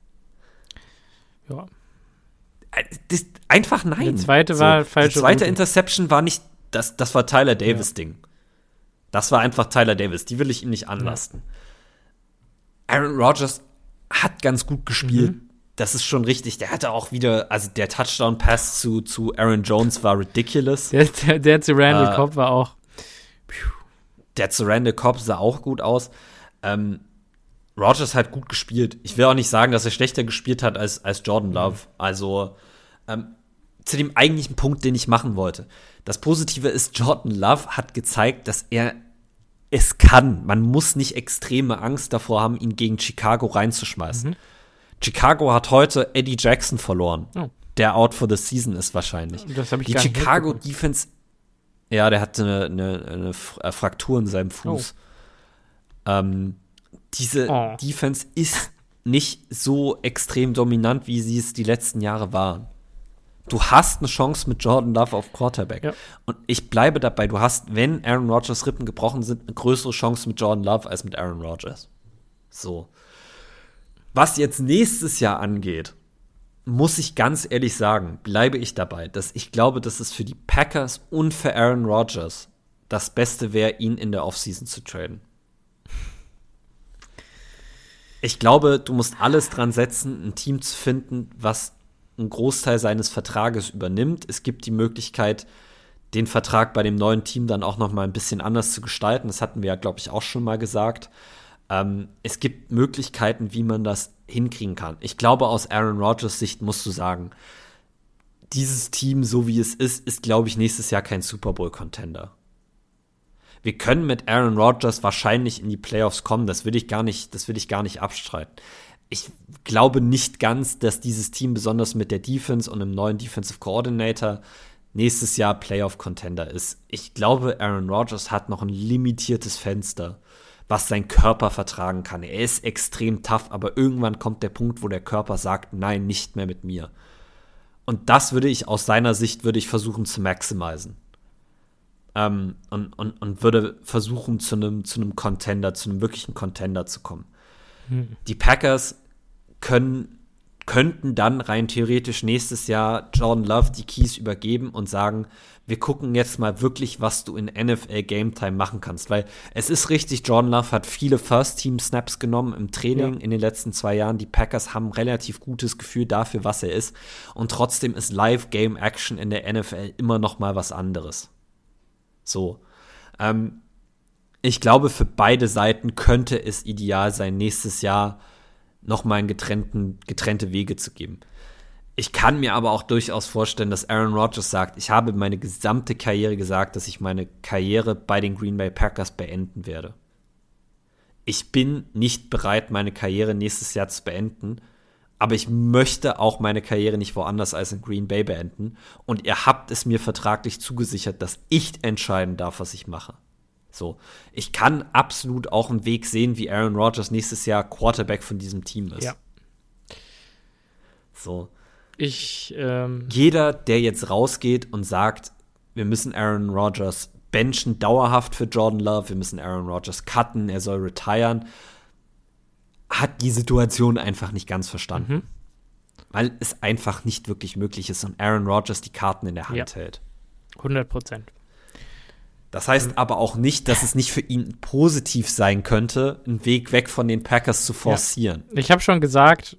Ja. Einfach nein. Der zweite war falsche Die zweite Route. Interception war nicht, das war Tyler Davis-Ding. Das war einfach Tyler Davis. Die will ich ihm nicht anlasten. Ja. Aaron Rodgers hat ganz gut gespielt. Das ist schon richtig. Der hatte auch wieder, also der Touchdown-Pass zu Aaron Jones war ridiculous. Der zu Randall Cobb war auch. Der zu Randall Cobb sah auch gut aus. Rodgers hat gut gespielt. Ich will auch nicht sagen, dass er schlechter gespielt hat als Jordan Love. Also zu dem eigentlichen Punkt, den ich machen wollte. Das Positive ist, Jordan Love hat gezeigt, dass er es kann. Man muss nicht extreme Angst davor haben, ihn gegen Chicago reinzuschmeißen. Chicago hat heute Eddie Jackson verloren, der out for the season ist wahrscheinlich. Das hab ich die gar nicht Chicago mitbekommen. Defense, ja, der hatte eine Fraktur in seinem Fuß. Diese Defense ist nicht so extrem dominant, wie sie es die letzten Jahre waren. Du hast eine Chance mit Jordan Love auf Quarterback. Ja. Und ich bleibe dabei, du hast, wenn Aaron Rodgers Rippen gebrochen sind, eine größere Chance mit Jordan Love als mit Aaron Rodgers. So. Was jetzt nächstes Jahr angeht, muss ich ganz ehrlich sagen, bleibe ich dabei, dass ich glaube, dass es für die Packers und für Aaron Rodgers das Beste wäre, ihn in der Offseason zu traden. Ich glaube, du musst alles dran setzen, ein Team zu finden, was einen Großteil seines Vertrages übernimmt. Es gibt die Möglichkeit, den Vertrag bei dem neuen Team dann auch noch mal ein bisschen anders zu gestalten. Das hatten wir ja, glaube ich, auch schon mal gesagt. Es gibt Möglichkeiten, wie man das hinkriegen kann. Ich glaube, aus Aaron Rodgers Sicht musst du sagen, dieses Team, so wie es ist, glaube ich, nächstes Jahr kein Super Bowl-Contender. Wir können mit Aaron Rodgers wahrscheinlich in die Playoffs kommen, das will ich gar nicht abstreiten. Ich glaube nicht ganz, dass dieses Team besonders mit der Defense und einem neuen Defensive Coordinator nächstes Jahr Playoff-Contender ist. Ich glaube, Aaron Rodgers hat noch ein limitiertes Fenster, was sein Körper vertragen kann. Er ist extrem tough, aber irgendwann kommt der Punkt, wo der Körper sagt, nein, nicht mehr mit mir. Und das würde ich aus seiner Sicht versuchen zu maximizen. Und würde versuchen, zu einem Contender, zu einem wirklichen Contender zu kommen. Die Packers könnten dann rein theoretisch nächstes Jahr Jordan Love die Keys übergeben und sagen, wir gucken jetzt mal wirklich, was du in NFL Game Time machen kannst. Weil es ist richtig, Jordan Love hat viele First-Team-Snaps genommen im Training in den letzten 2 Jahren. Die Packers haben ein relativ gutes Gefühl dafür, was er ist. Und trotzdem ist Live-Game-Action in der NFL immer noch mal was anderes. So. Ich glaube, für beide Seiten könnte es ideal sein, nächstes Jahr noch mal getrennte Wege zu geben. Ich kann mir aber auch durchaus vorstellen, dass Aaron Rodgers sagt, ich habe meine gesamte Karriere gesagt, dass ich meine Karriere bei den Green Bay Packers beenden werde. Ich bin nicht bereit, meine Karriere nächstes Jahr zu beenden, aber ich möchte auch meine Karriere nicht woanders als in Green Bay beenden. Und ihr habt es mir vertraglich zugesichert, dass ich entscheiden darf, was ich mache. So, ich kann absolut auch einen Weg sehen, wie Aaron Rodgers nächstes Jahr Quarterback von diesem Team ist. Ja. So. Jeder, der jetzt rausgeht und sagt, wir müssen Aaron Rodgers benchen dauerhaft für Jordan Love, wir müssen Aaron Rodgers cutten, er soll retiren, hat die Situation einfach nicht ganz verstanden. Weil es einfach nicht wirklich möglich ist und Aaron Rodgers die Karten in der Hand hält. 100%. Das heißt aber auch nicht, dass es nicht für ihn positiv sein könnte, einen Weg weg von den Packers zu forcieren. Ja. Ich habe schon gesagt,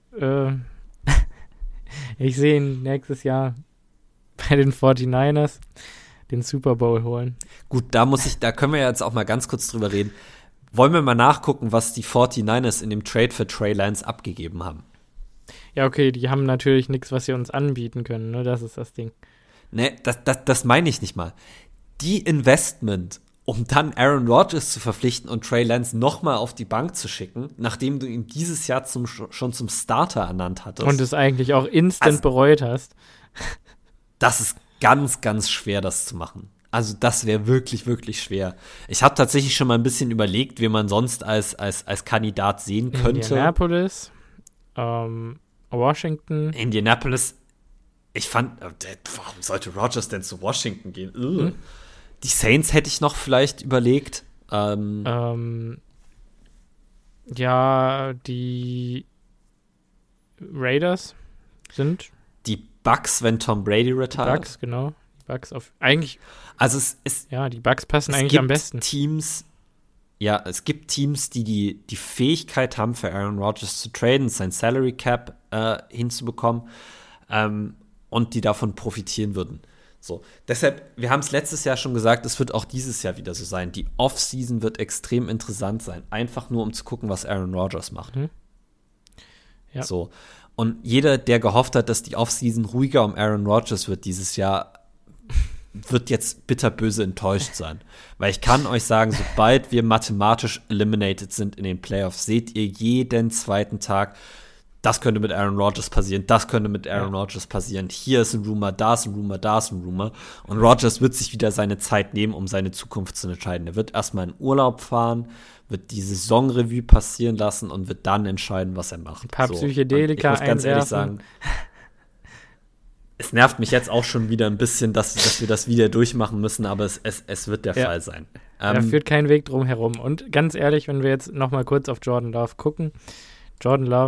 ich sehe ihn nächstes Jahr bei den 49ers den Super Bowl holen. Gut, da können wir jetzt auch mal ganz kurz drüber reden. Wollen wir mal nachgucken, was die 49ers in dem Trade für Trey Lance abgegeben haben? Ja, okay, die haben natürlich nichts, was sie uns anbieten können, ne? Das ist das Ding. Ne, das meine ich nicht mal. Die Investment, um dann Aaron Rodgers zu verpflichten und Trey Lance nochmal auf die Bank zu schicken, nachdem du ihn dieses Jahr schon zum Starter ernannt hattest. Und es eigentlich auch instant bereut hast. Das ist ganz, ganz schwer, das zu machen. Also das wäre wirklich, wirklich schwer. Ich habe tatsächlich schon mal ein bisschen überlegt, wie man sonst als Kandidat sehen könnte. Indianapolis, Washington. Indianapolis, ich fand, warum sollte Rodgers denn zu Washington gehen? Die Saints hätte ich noch vielleicht überlegt. Ja, die Raiders sind. Die Bucks, wenn Tom Brady retired. Die Bucks, genau. Die Bucks eigentlich. Also die Bucks passen eigentlich am besten. Es gibt Teams, die Fähigkeit haben, für Aaron Rodgers zu traden, sein Salary Cap hinzubekommen und die davon profitieren würden. So, deshalb, wir haben es letztes Jahr schon gesagt, es wird auch dieses Jahr wieder so sein. Die Offseason wird extrem interessant sein, einfach nur um zu gucken, was Aaron Rodgers macht. Ja. So. Und jeder, der gehofft hat, dass die Offseason ruhiger um Aaron Rodgers wird dieses Jahr, wird jetzt bitterböse enttäuscht sein. Weil ich kann euch sagen, sobald wir mathematisch eliminated sind in den Playoffs, seht ihr jeden zweiten Tag, das könnte mit Aaron Rodgers passieren, das könnte mit Aaron Rodgers passieren, hier ist ein Rumor, da ist ein Rumor, da ist ein Rumor. Und Rodgers wird sich wieder seine Zeit nehmen, um seine Zukunft zu entscheiden. Er wird erstmal in Urlaub fahren, wird die Saisonrevue passieren lassen und wird dann entscheiden, was er macht. Ein paar Psychedelika ich muss ganz ehrlich sagen, es nervt mich jetzt auch schon wieder ein bisschen, dass wir das wieder durchmachen müssen, aber es wird der Fall sein. Da führt kein Weg drum herum. Und ganz ehrlich, wenn wir jetzt noch mal kurz auf Jordan Love gucken, Jordan Love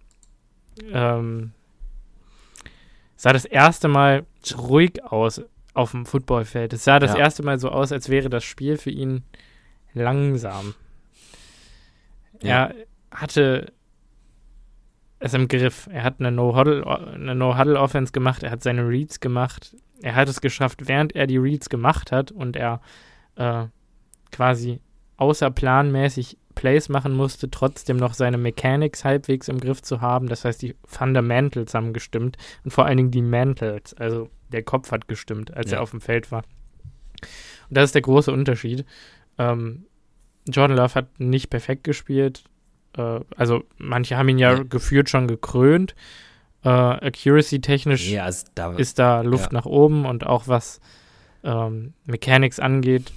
sah das erste Mal ruhig aus auf dem Footballfeld. Es sah das erste Mal so aus, als wäre das Spiel für ihn langsam. Ja. Er hatte es im Griff. Er hat eine No-Huddle-Offense gemacht. Er hat seine Reads gemacht. Er hat es geschafft, während er die Reads gemacht hat und er quasi außerplanmäßig Plays machen musste, trotzdem noch seine Mechanics halbwegs im Griff zu haben. Das heißt, die Fundamentals haben gestimmt und vor allen Dingen die Mentals, also der Kopf hat gestimmt, als er auf dem Feld war. Und das ist der große Unterschied. Jordan Love hat nicht perfekt gespielt. Also manche haben ihn gefühlt schon gekrönt. Accuracy-technisch ist da Luft nach oben und auch was Mechanics angeht,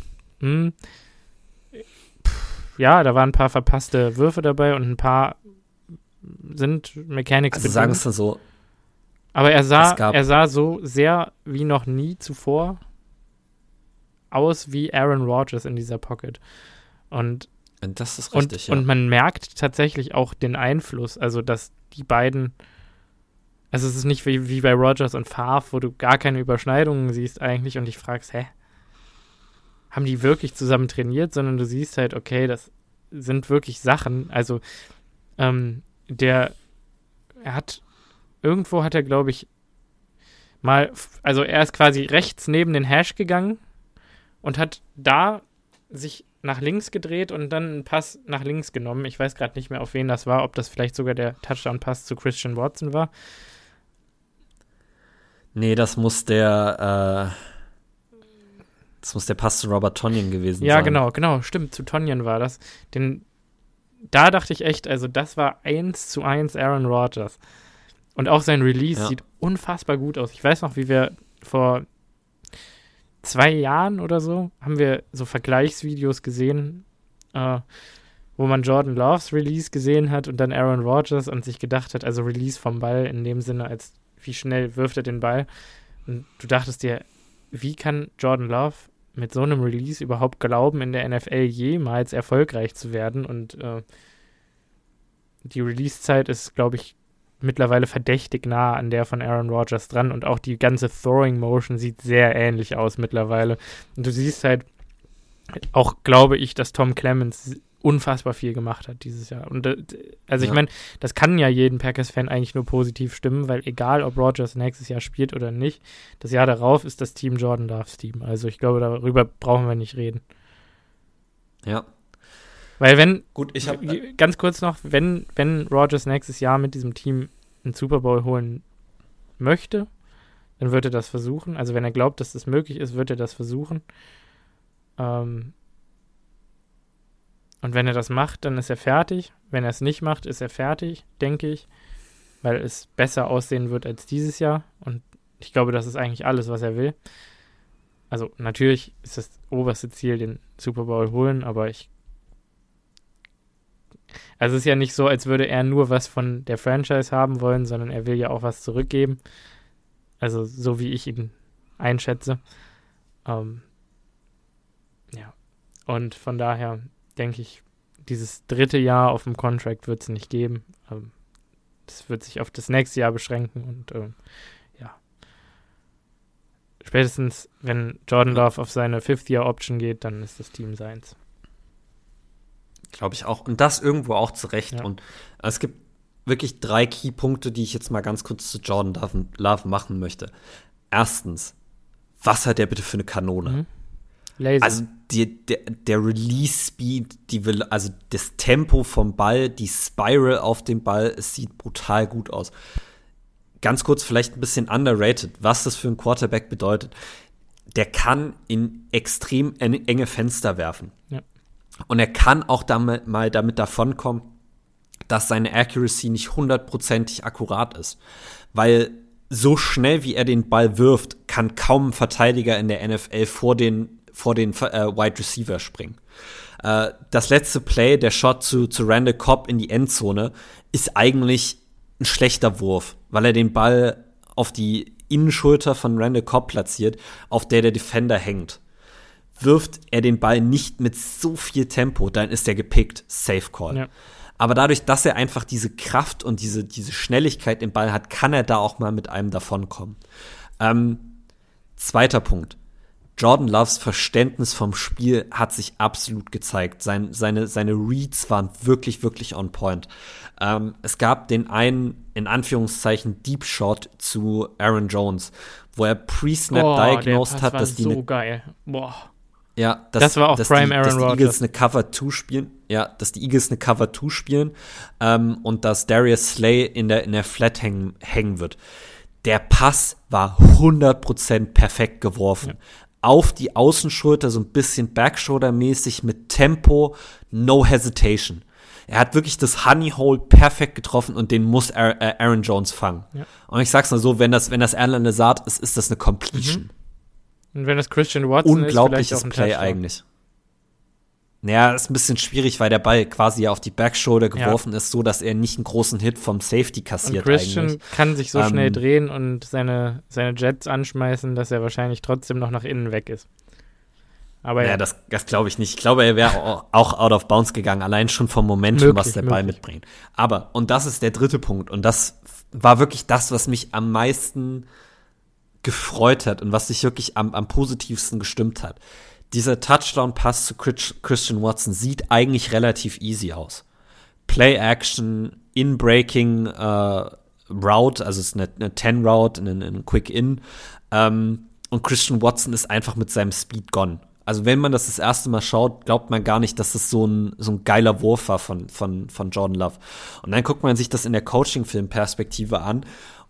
da waren ein paar verpasste Würfe dabei und ein paar sind Mechanics bedingt. Sagen es so. Aber er sah so sehr wie noch nie zuvor aus wie Aaron Rodgers in dieser Pocket. Und das ist richtig, und man merkt tatsächlich auch den Einfluss, also dass die beiden, also es ist nicht wie bei Rodgers und Favre, wo du gar keine Überschneidungen siehst eigentlich und dich fragst, haben die wirklich zusammen trainiert, sondern du siehst halt, okay, das sind wirklich Sachen. Also, irgendwo hat er, glaube ich, er ist quasi rechts neben den Hash gegangen und hat da sich nach links gedreht und dann einen Pass nach links genommen. Ich weiß gerade nicht mehr, auf wen das war, ob das vielleicht sogar der Touchdown-Pass zu Christian Watson war. Nee, das muss der Pass zu Robert Tonyan gewesen sein. Ja, genau, stimmt, zu Tonyan war das. Da dachte ich echt, also das war 1:1 Aaron Rodgers. Und auch sein Release sieht unfassbar gut aus. Ich weiß noch, wie wir vor 2 Jahren oder so, haben wir so Vergleichsvideos gesehen, wo man Jordan Loves Release gesehen hat und dann Aaron Rodgers und sich gedacht hat, also Release vom Ball in dem Sinne, als wie schnell wirft er den Ball. Und du dachtest dir, wie kann Jordan Love mit so einem Release überhaupt glauben, in der NFL jemals erfolgreich zu werden? Und die Release-Zeit ist, glaube ich, mittlerweile verdächtig nah an der von Aaron Rodgers dran und auch die ganze Throwing-Motion sieht sehr ähnlich aus mittlerweile. Und du siehst halt auch, glaube ich, dass Tom Clements unfassbar viel gemacht hat dieses Jahr. Und ich meine, das kann ja jeden Packers-Fan eigentlich nur positiv stimmen, weil egal, ob Rodgers nächstes Jahr spielt oder nicht, das Jahr darauf ist das Team Jordan Loves Team. Also ich glaube, darüber brauchen wir nicht reden. Ja. Weil Gut, ganz kurz noch, wenn Rodgers nächstes Jahr mit diesem Team einen Super Bowl holen möchte, dann wird er das versuchen. Also wenn er glaubt, dass das möglich ist, wird er das versuchen. Und wenn er das macht, dann ist er fertig. Wenn er es nicht macht, ist er fertig, denke ich, weil es besser aussehen wird als dieses Jahr. Und ich glaube, das ist eigentlich alles, was er will. Also natürlich ist das oberste Ziel, den Super Bowl holen, aber also es ist ja nicht so, als würde er nur was von der Franchise haben wollen, sondern er will ja auch was zurückgeben. Also so wie ich ihn einschätze. Ja. Und von daher denke ich, dieses 3. Jahr auf dem Contract wird es nicht geben. Das wird sich auf das nächste Jahr beschränken und ja. Spätestens, wenn Jordan Love auf seine 5th-Year-Option geht, dann ist das Team seins. Glaube ich auch. Und das irgendwo auch zurecht. Ja. Und es gibt wirklich 3 Key-Punkte, die ich jetzt mal ganz kurz zu Jordan Love machen möchte. Erstens, was hat der bitte für eine Kanone? Laser. Also der Release-Speed, also das Tempo vom Ball, die Spiral auf dem Ball, es sieht brutal gut aus. Ganz kurz vielleicht ein bisschen underrated, was das für ein Quarterback bedeutet. Der kann in extrem enge Fenster werfen. Ja. Und er kann auch damit davonkommen, dass seine Accuracy nicht 100%ig akkurat ist. Weil so schnell, wie er den Ball wirft, kann kaum ein Verteidiger in der NFL vor den Wide Receiver springen. Das letzte Play, der Shot zu Randall Cobb in die Endzone, ist eigentlich ein schlechter Wurf, weil er den Ball auf die Innenschulter von Randall Cobb platziert, auf der Defender hängt. Wirft er den Ball nicht mit so viel Tempo, dann ist er gepickt, Safe Call. Ja. Aber dadurch, dass er einfach diese Kraft und diese Schnelligkeit im Ball hat, kann er da auch mal mit einem davonkommen. Zweiter Punkt. Jordan Loves Verständnis vom Spiel hat sich absolut gezeigt. Seine Reads waren wirklich, wirklich on point. Es gab den einen, in Anführungszeichen, Deep Shot zu Aaron Jones, wo er pre-Snap diagnosed hat, dass die so geil. Boah. Ja, das war auch Prime Aaron Rodgers. Dass die Eagles eine Cover-2 spielen. Ja, dass die Eagles eine Cover-2 spielen und dass Darius Slay in der Flat hängen wird. Der Pass war 100% perfekt geworfen. Ja. Auf die Außenschulter, so ein bisschen Backshoulder-mäßig mit Tempo, no hesitation. Er hat wirklich das Honey-Hole perfekt getroffen und den muss Aaron Jones fangen. Ja. Und ich sag's mal so, wenn das Alan Lazard ist, ist das eine Completion. Und wenn das Christian Watson unglaubliches ist, Play eigentlich. Naja, ist ein bisschen schwierig, weil der Ball quasi ja auf die Backshoulder geworfen ist, so dass er nicht einen großen Hit vom Safety kassiert. Und Christian eigentlich kann sich so schnell drehen und seine Jets anschmeißen, dass er wahrscheinlich trotzdem noch nach innen weg ist. Aber ja, das glaube ich nicht. Ich glaube, er wäre auch out of bounds gegangen, allein schon vom Momentum, was der Ball mitbringt. Aber, und das ist der dritte Punkt, und das war wirklich das, was mich am meisten gefreut hat und was sich wirklich am positivsten gestimmt hat. Dieser Touchdown-Pass zu Christian Watson sieht eigentlich relativ easy aus. Play-Action, In-Breaking Route, also es ist eine 10-Route, ein Quick-In. Und Christian Watson ist einfach mit seinem Speed gone. Also wenn man das erste Mal schaut, glaubt man gar nicht, dass das so ein geiler Wurf war von Jordan Love. Und dann guckt man sich das in der Coaching-Film-Perspektive an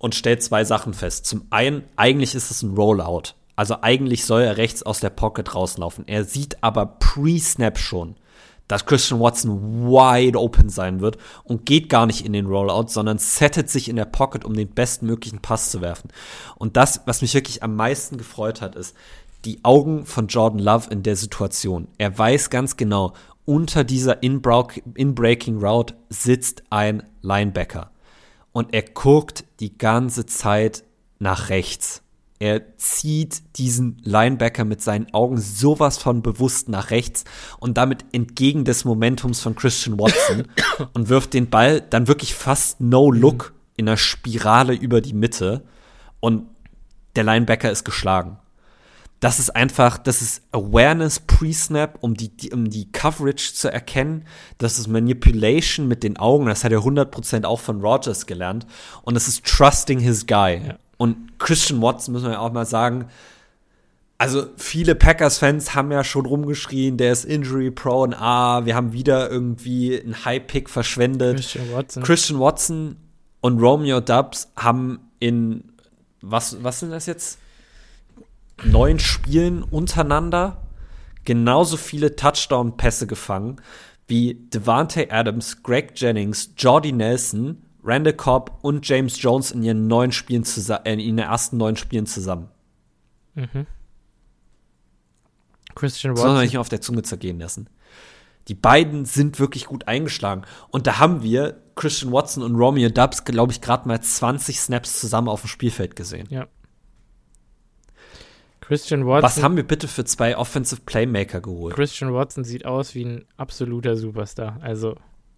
und stellt 2 Sachen fest. Zum einen, eigentlich ist es ein Rollout. Also eigentlich soll er rechts aus der Pocket rauslaufen. Er sieht aber pre-Snap schon, dass Christian Watson wide open sein wird und geht gar nicht in den Rollout, sondern settet sich in der Pocket, um den bestmöglichen Pass zu werfen. Und das, was mich wirklich am meisten gefreut hat, ist die Augen von Jordan Love in der Situation. Er weiß ganz genau, unter dieser In-Breaking Route sitzt ein Linebacker. Und er guckt die ganze Zeit nach rechts. Er zieht diesen Linebacker mit seinen Augen sowas von bewusst nach rechts und damit entgegen des Momentums von Christian Watson und wirft den Ball dann wirklich fast no-look in einer Spirale über die Mitte und der Linebacker ist geschlagen. Das ist Awareness pre-Snap, um die Coverage zu erkennen. Das ist Manipulation mit den Augen. Das hat er 100% auch von Rodgers gelernt. Und es ist Trusting his guy. Ja. Und Christian Watson, müssen wir ja auch mal sagen, also viele Packers-Fans haben ja schon rumgeschrien, der ist injury-prone, wir haben wieder irgendwie einen High-Pick verschwendet. Christian Watson und Romeo Doubs haben in, was sind das jetzt? 9 Spielen untereinander genauso viele Touchdown-Pässe gefangen wie Devontae Adams, Greg Jennings, Jordy Nelson, Randall Cobb und James Jones in ihren 9 Spielen in den ersten 9 Spielen zusammen. Mhm. Christian Watson. Das soll man nicht auf der Zunge zergehen lassen. Die beiden sind wirklich gut eingeschlagen. Und da haben wir Christian Watson und Romeo Doubs, glaube ich, gerade mal 20 Snaps zusammen auf dem Spielfeld gesehen. Ja. Christian Watson. Was haben wir bitte für 2 Offensive Playmaker geholt? Christian Watson sieht aus wie ein absoluter Superstar. Also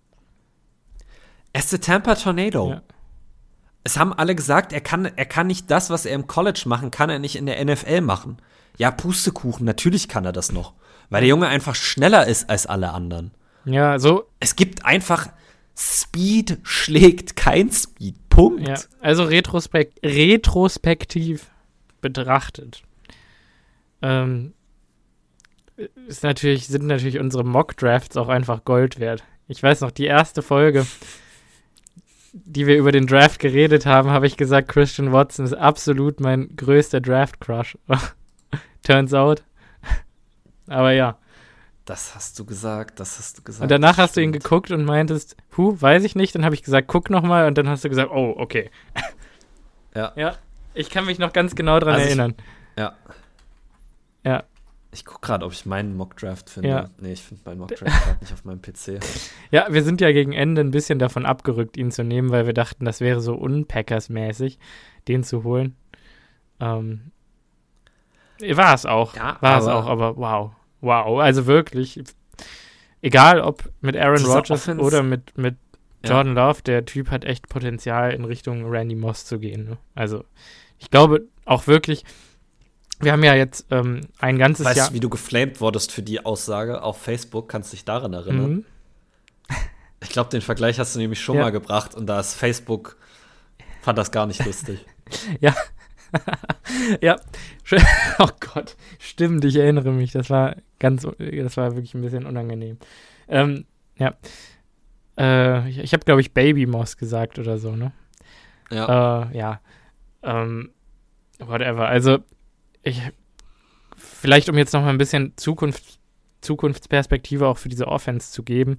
er ist der Tampa Tornado. Ja. Es haben alle gesagt, er kann nicht das, was er im College machen, kann er nicht in der NFL machen. Ja, Pustekuchen, natürlich kann er das noch. Weil der Junge einfach schneller ist als alle anderen. Ja, so. Es gibt einfach Speed schlägt kein Speed. Punkt. Ja, also retrospektiv betrachtet. Sind natürlich unsere Mock-Drafts auch einfach Gold wert. Ich weiß noch, die erste Folge, die wir über den Draft geredet haben, habe ich gesagt, Christian Watson ist absolut mein größter Draft-Crush. Turns out. Aber ja. Das hast du gesagt. Und danach hast du ihn geguckt und meintest, weiß ich nicht. Dann habe ich gesagt, guck noch mal. Und dann hast du gesagt, oh, okay. Ja. Ja, ich kann mich noch ganz genau dran erinnern. Ja. Ich gucke gerade, ob ich meinen Mock-Draft finde. Ja. Nee, ich finde meinen Mock-Draft gerade nicht auf meinem PC. Ja, wir sind ja gegen Ende ein bisschen davon abgerückt, ihn zu nehmen, weil wir dachten, das wäre so un-Packers-mäßig, den zu holen. War es auch. Ja, aber wow. Wow, also wirklich. Egal, ob mit Aaron Rodgers oder mit Jordan Love, der Typ hat echt Potenzial, in Richtung Randy Moss zu gehen. Ne? Also, ich glaube auch wirklich, wir haben ja jetzt ein ganzes Jahr. Weißt du, wie du geflamed wurdest für die Aussage auf Facebook? Kannst du dich daran erinnern? Mhm. Ich glaube, den Vergleich hast du nämlich schon mal gebracht und da ist Facebook, fand das gar nicht lustig. Ja. Ja. Oh Gott. Stimmt, ich erinnere mich. Das war wirklich ein bisschen unangenehm. Ja. Ich habe, glaube ich, Baby Moss gesagt oder so, ne? Ja. Ja. Whatever. Also, vielleicht, um jetzt noch mal ein bisschen Zukunftsperspektive auch für diese Offense zu geben.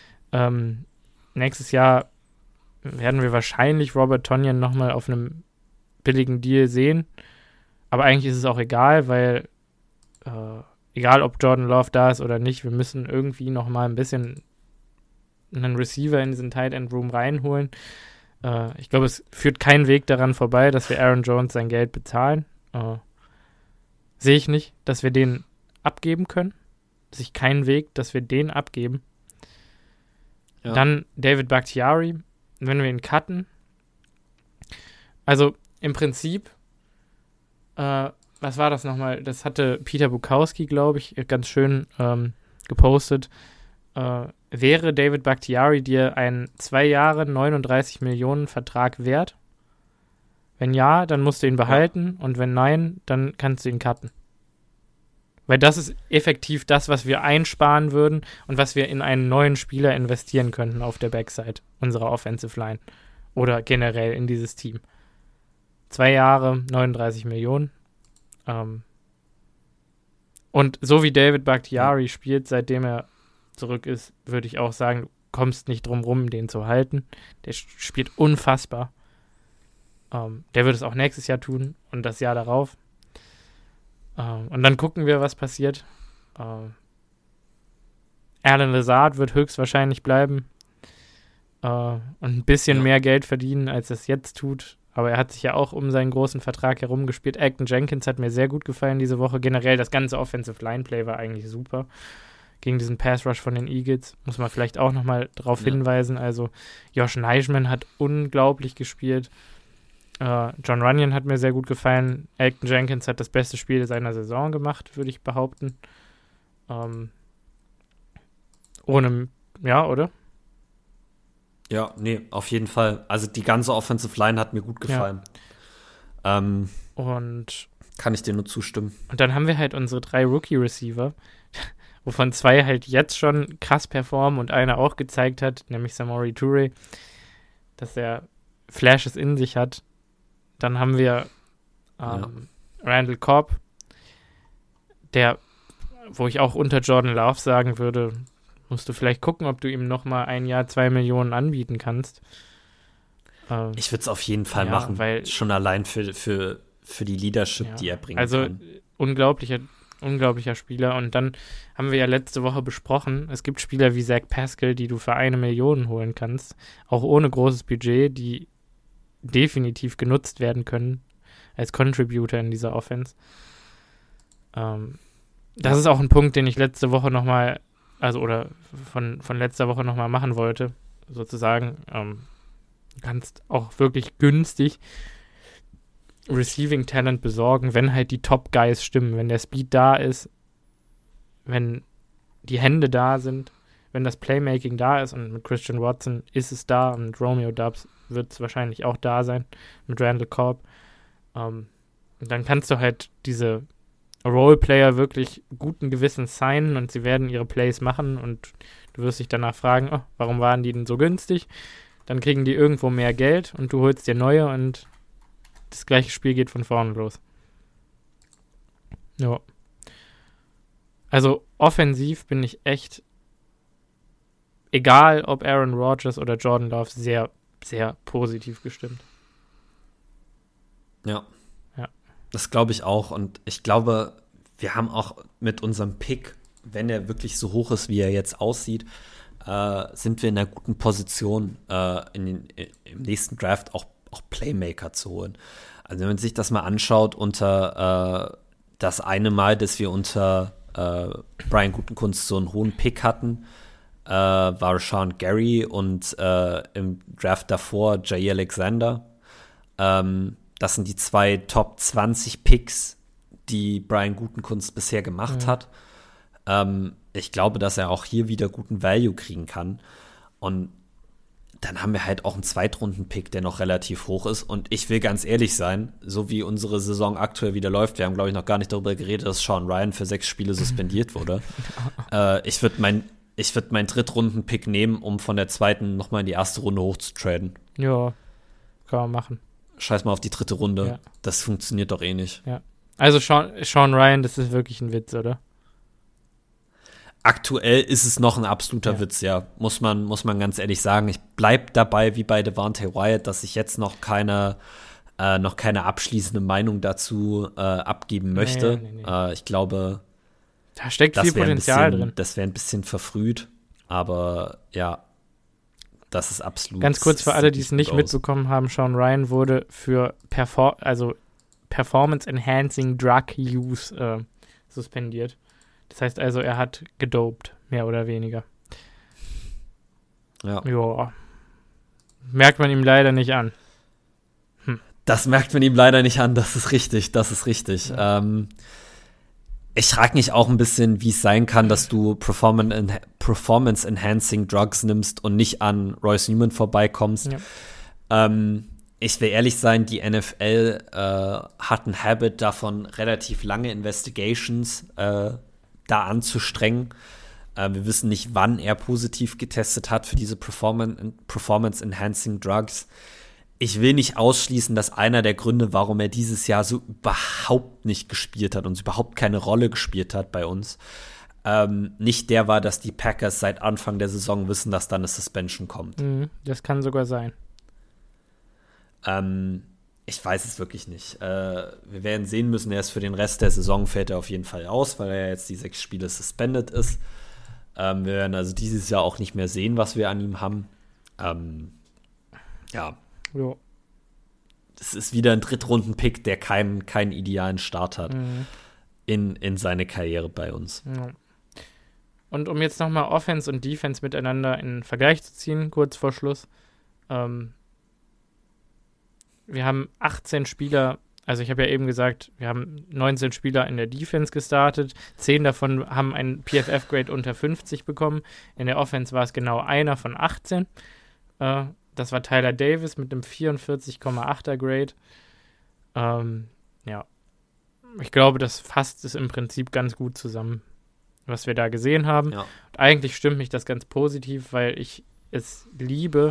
Nächstes Jahr werden wir wahrscheinlich Robert Tonyan noch mal auf einem billigen Deal sehen. Aber eigentlich ist es auch egal, weil egal, ob Jordan Love da ist oder nicht, wir müssen irgendwie noch mal ein bisschen einen Receiver in diesen Tight End Room reinholen. Ich glaube, es führt kein Weg daran vorbei, dass wir Aaron Jones sein Geld bezahlen. Sehe ich nicht, dass wir den abgeben können. Sehe ich keinen Weg, dass wir den abgeben. Ja. Dann David Bakhtiari, wenn wir ihn cutten. Also im Prinzip, was war das nochmal? Das hatte Peter Bukowski, glaube ich, ganz schön gepostet. Wäre David Bakhtiari dir einen 2 Jahre 39 Millionen Vertrag wert? Wenn ja, dann musst du ihn behalten und wenn nein, dann kannst du ihn cutten. Weil das ist effektiv das, was wir einsparen würden und was wir in einen neuen Spieler investieren könnten auf der Backside unserer Offensive Line oder generell in dieses Team. 2 Jahre, 39 Millionen. Und so wie David Bakhtiari spielt, seitdem er zurück ist, würde ich auch sagen, du kommst nicht drum rum, den zu halten. Der spielt unfassbar. Der wird es auch nächstes Jahr tun und das Jahr darauf. Und dann gucken wir, was passiert. Alan Lazard wird höchstwahrscheinlich bleiben und ein bisschen mehr Geld verdienen, als es jetzt tut. Aber er hat sich ja auch um seinen großen Vertrag herumgespielt. Elgton Jenkins hat mir sehr gut gefallen diese Woche. Generell das ganze Offensive Line-Play war eigentlich super. Gegen diesen Pass-Rush von den Eagles muss man vielleicht auch nochmal darauf hinweisen. Also Josh Nijman hat unglaublich gespielt. John Runyon hat mir sehr gut gefallen. Elgton Jenkins hat das beste Spiel seiner Saison gemacht, würde ich behaupten. Oder? Ja, nee, auf jeden Fall. Also die ganze Offensive Line hat mir gut gefallen. Ja. Und kann ich dir nur zustimmen. Und dann haben wir halt unsere 3 Rookie-Receiver, wovon 2 halt jetzt schon krass performen und einer auch gezeigt hat, nämlich Samori Toure, dass er Flashes in sich hat. Dann haben wir Randall Cobb, wo ich auch unter Jordan Love sagen würde, musst du vielleicht gucken, ob du ihm nochmal 1 Jahr 2 Millionen anbieten kannst. Ich würde es auf jeden Fall machen, weil schon allein für die Leadership, die er bringen kann. Unglaublicher Spieler. Und dann haben wir ja letzte Woche besprochen, es gibt Spieler wie Zach Pascal, die du für 1 Million holen kannst, auch ohne großes Budget, die definitiv genutzt werden können als Contributor in dieser Offense. Das ist auch ein Punkt, den ich letzte Woche nochmal, von letzter Woche nochmal machen wollte, sozusagen. Du kannst auch wirklich günstig Receiving Talent besorgen, wenn halt die Top Guys stimmen, wenn der Speed da ist, wenn die Hände da sind, wenn das Playmaking da ist, und mit Christian Watson ist es da und mit Romeo Doubs wird es wahrscheinlich auch da sein, mit Randall Cobb. Und dann kannst du halt diese Roleplayer wirklich guten Gewissens signen und sie werden ihre Plays machen und du wirst dich danach fragen, warum waren die denn so günstig? Dann kriegen die irgendwo mehr Geld und du holst dir neue und das gleiche Spiel geht von vorne los. Ja. Also offensiv bin ich echt, egal ob Aaron Rodgers oder Jordan Love, sehr, sehr positiv gestimmt. Ja. Das glaube ich auch. Und ich glaube, wir haben auch mit unserem Pick, wenn er wirklich so hoch ist, wie er jetzt aussieht, sind wir in einer guten Position, im nächsten Draft auch Playmaker zu holen. Also wenn man sich das mal anschaut, unter das eine Mal, dass wir unter Brian Gutekunst so einen hohen Pick hatten, war Rashawn Gary und im Draft davor Jair Alexander. Das sind die 2 Top 20 Picks, die Brian Gutekunst bisher gemacht hat. Ich glaube, dass er auch hier wieder guten Value kriegen kann. Und dann haben wir halt auch einen Zweitrunden-Pick, der noch relativ hoch ist. Und ich will ganz ehrlich sein, so wie unsere Saison aktuell wieder läuft, wir haben, glaube ich, noch gar nicht darüber geredet, dass Sean Ryan für 6 Spiele suspendiert wurde. Ich würde meinen Drittrunden-Pick nehmen, um von der zweiten nochmal in die erste Runde hochzutraden. Ja, kann man machen. Scheiß mal auf die 3. Runde. Ja. Das funktioniert doch eh nicht. Ja. Also Sean Ryan, das ist wirklich ein Witz, oder? Aktuell ist es noch ein absoluter Witz, ja. Muss man ganz ehrlich sagen. Ich bleib dabei, wie bei Devontae Wyatt, dass ich jetzt noch keine abschließende Meinung dazu abgeben möchte. Nee. Ich glaube, da steckt viel Potenzial drin. Das wäre ein bisschen verfrüht, aber ja, das ist absolut. Ganz kurz für alle, die es nicht mitbekommen haben, Sean Ryan wurde für Performance-Enhancing Drug Use suspendiert. Das heißt also, er hat gedopt, mehr oder weniger. Ja. Joa. Merkt man ihm leider nicht an. Das merkt man ihm leider nicht an, das ist richtig. Ja. Ich frage mich auch ein bisschen, wie es sein kann, dass du Performance-Enhancing Drugs nimmst und nicht an Royce Newman vorbeikommst. Ja. Ich will ehrlich sein, die NFL hat ein Habit davon, relativ lange Investigations da anzustrengen. Wir wissen nicht, wann er positiv getestet hat für diese Performance-Enhancing Drugs. ich will nicht ausschließen, dass einer der Gründe, warum er dieses Jahr so überhaupt nicht gespielt hat und überhaupt keine Rolle gespielt hat bei uns, nicht der war, dass die Packers seit Anfang der Saison wissen, dass da eine Suspension kommt. Das kann sogar sein. Ich weiß es wirklich nicht. Wir werden sehen müssen, er ist für den Rest der Saison fällt er auf jeden Fall aus, weil er jetzt die 6 Spiele suspended ist. Wir werden also dieses Jahr auch nicht mehr sehen, was wir an ihm haben. Ja. Jo. Es ist wieder ein Drittrunden-Pick, der keinen idealen Start hat in seine Karriere bei uns. Ja. Und um jetzt nochmal Offense und Defense miteinander in Vergleich zu ziehen, kurz vor Schluss. Wir haben 18 Spieler, also ich habe ja eben gesagt, wir haben 19 Spieler in der Defense gestartet. 10 davon haben ein PFF-Grade unter 50 bekommen. In der Offense war es genau einer von 18. Das war Tyler Davis mit einem 44,8er Grade. Ja, ich glaube, das fasst es im Prinzip ganz gut zusammen, was wir da gesehen haben. Ja. Und eigentlich stimmt mich das ganz positiv, weil ich es liebe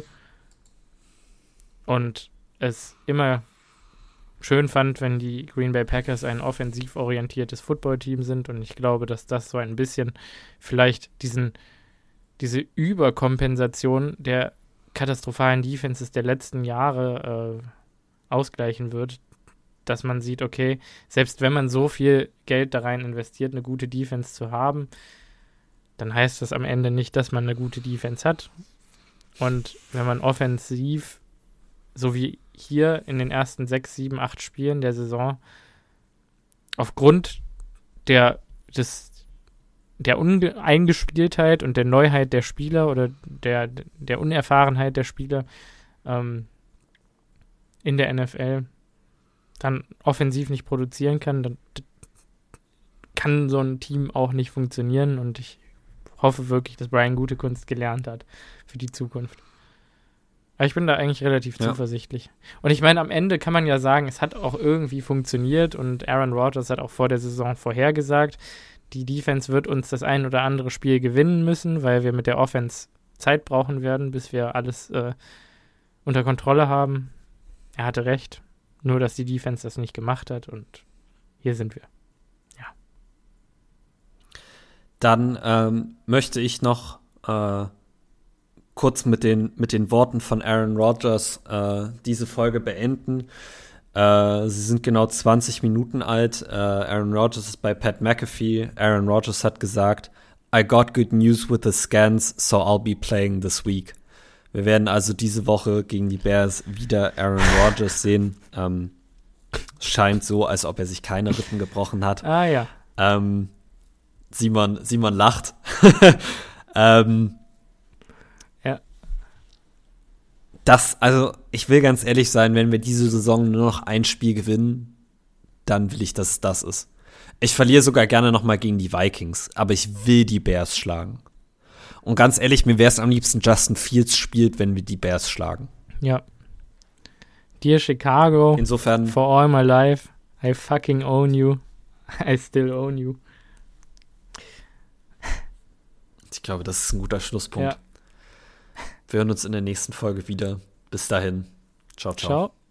und es immer schön fand, wenn die Green Bay Packers ein offensiv orientiertes Footballteam sind, und ich glaube, dass das so ein bisschen vielleicht diese Überkompensation der katastrophalen Defenses der letzten Jahre ausgleichen wird, dass man sieht, okay, selbst wenn man so viel Geld da rein investiert, eine gute Defense zu haben, dann heißt das am Ende nicht, dass man eine gute Defense hat. Und wenn man offensiv, so wie hier in den ersten 6, 7, 8 Spielen der Saison, aufgrund der Eingespieltheit und der Neuheit der Spieler oder der Unerfahrenheit der Spieler in der NFL dann offensiv nicht produzieren kann, dann kann so ein Team auch nicht funktionieren, und ich hoffe wirklich, dass Brian Gutekunst gelernt hat für die Zukunft. Aber ich bin da eigentlich relativ zuversichtlich. Und ich meine, am Ende kann man ja sagen, es hat auch irgendwie funktioniert, und Aaron Rodgers hat auch vor der Saison vorhergesagt, die Defense wird uns das ein oder andere Spiel gewinnen müssen, weil wir mit der Offense Zeit brauchen werden, bis wir alles unter Kontrolle haben. Er hatte recht, nur dass die Defense das nicht gemacht hat, und hier sind wir. Ja. Dann möchte ich noch kurz mit den Worten von Aaron Rodgers diese Folge beenden. Sie sind genau 20 Minuten alt. Aaron Rodgers ist bei Pat McAfee. Aaron Rodgers hat gesagt, I got good news with the scans, so I'll be playing this week. Wir werden also diese Woche gegen die Bears wieder Aaron Rodgers sehen. Scheint so, als ob er sich keine Rippen gebrochen hat. Ah ja. Simon lacht. Ja. Also ich will ganz ehrlich sein, wenn wir diese Saison nur noch ein Spiel gewinnen, dann will ich, dass es das ist. Ich verliere sogar gerne noch mal gegen die Vikings, aber ich will die Bears schlagen. Und ganz ehrlich, mir wäre es am liebsten, Justin Fields spielt, wenn wir die Bears schlagen. Ja. Dear Chicago, insofern, for all my life, I fucking own you. I still own you. Ich glaube, das ist ein guter Schlusspunkt. Ja. Wir hören uns in der nächsten Folge wieder. Bis dahin. Ciao, ciao. Ciao.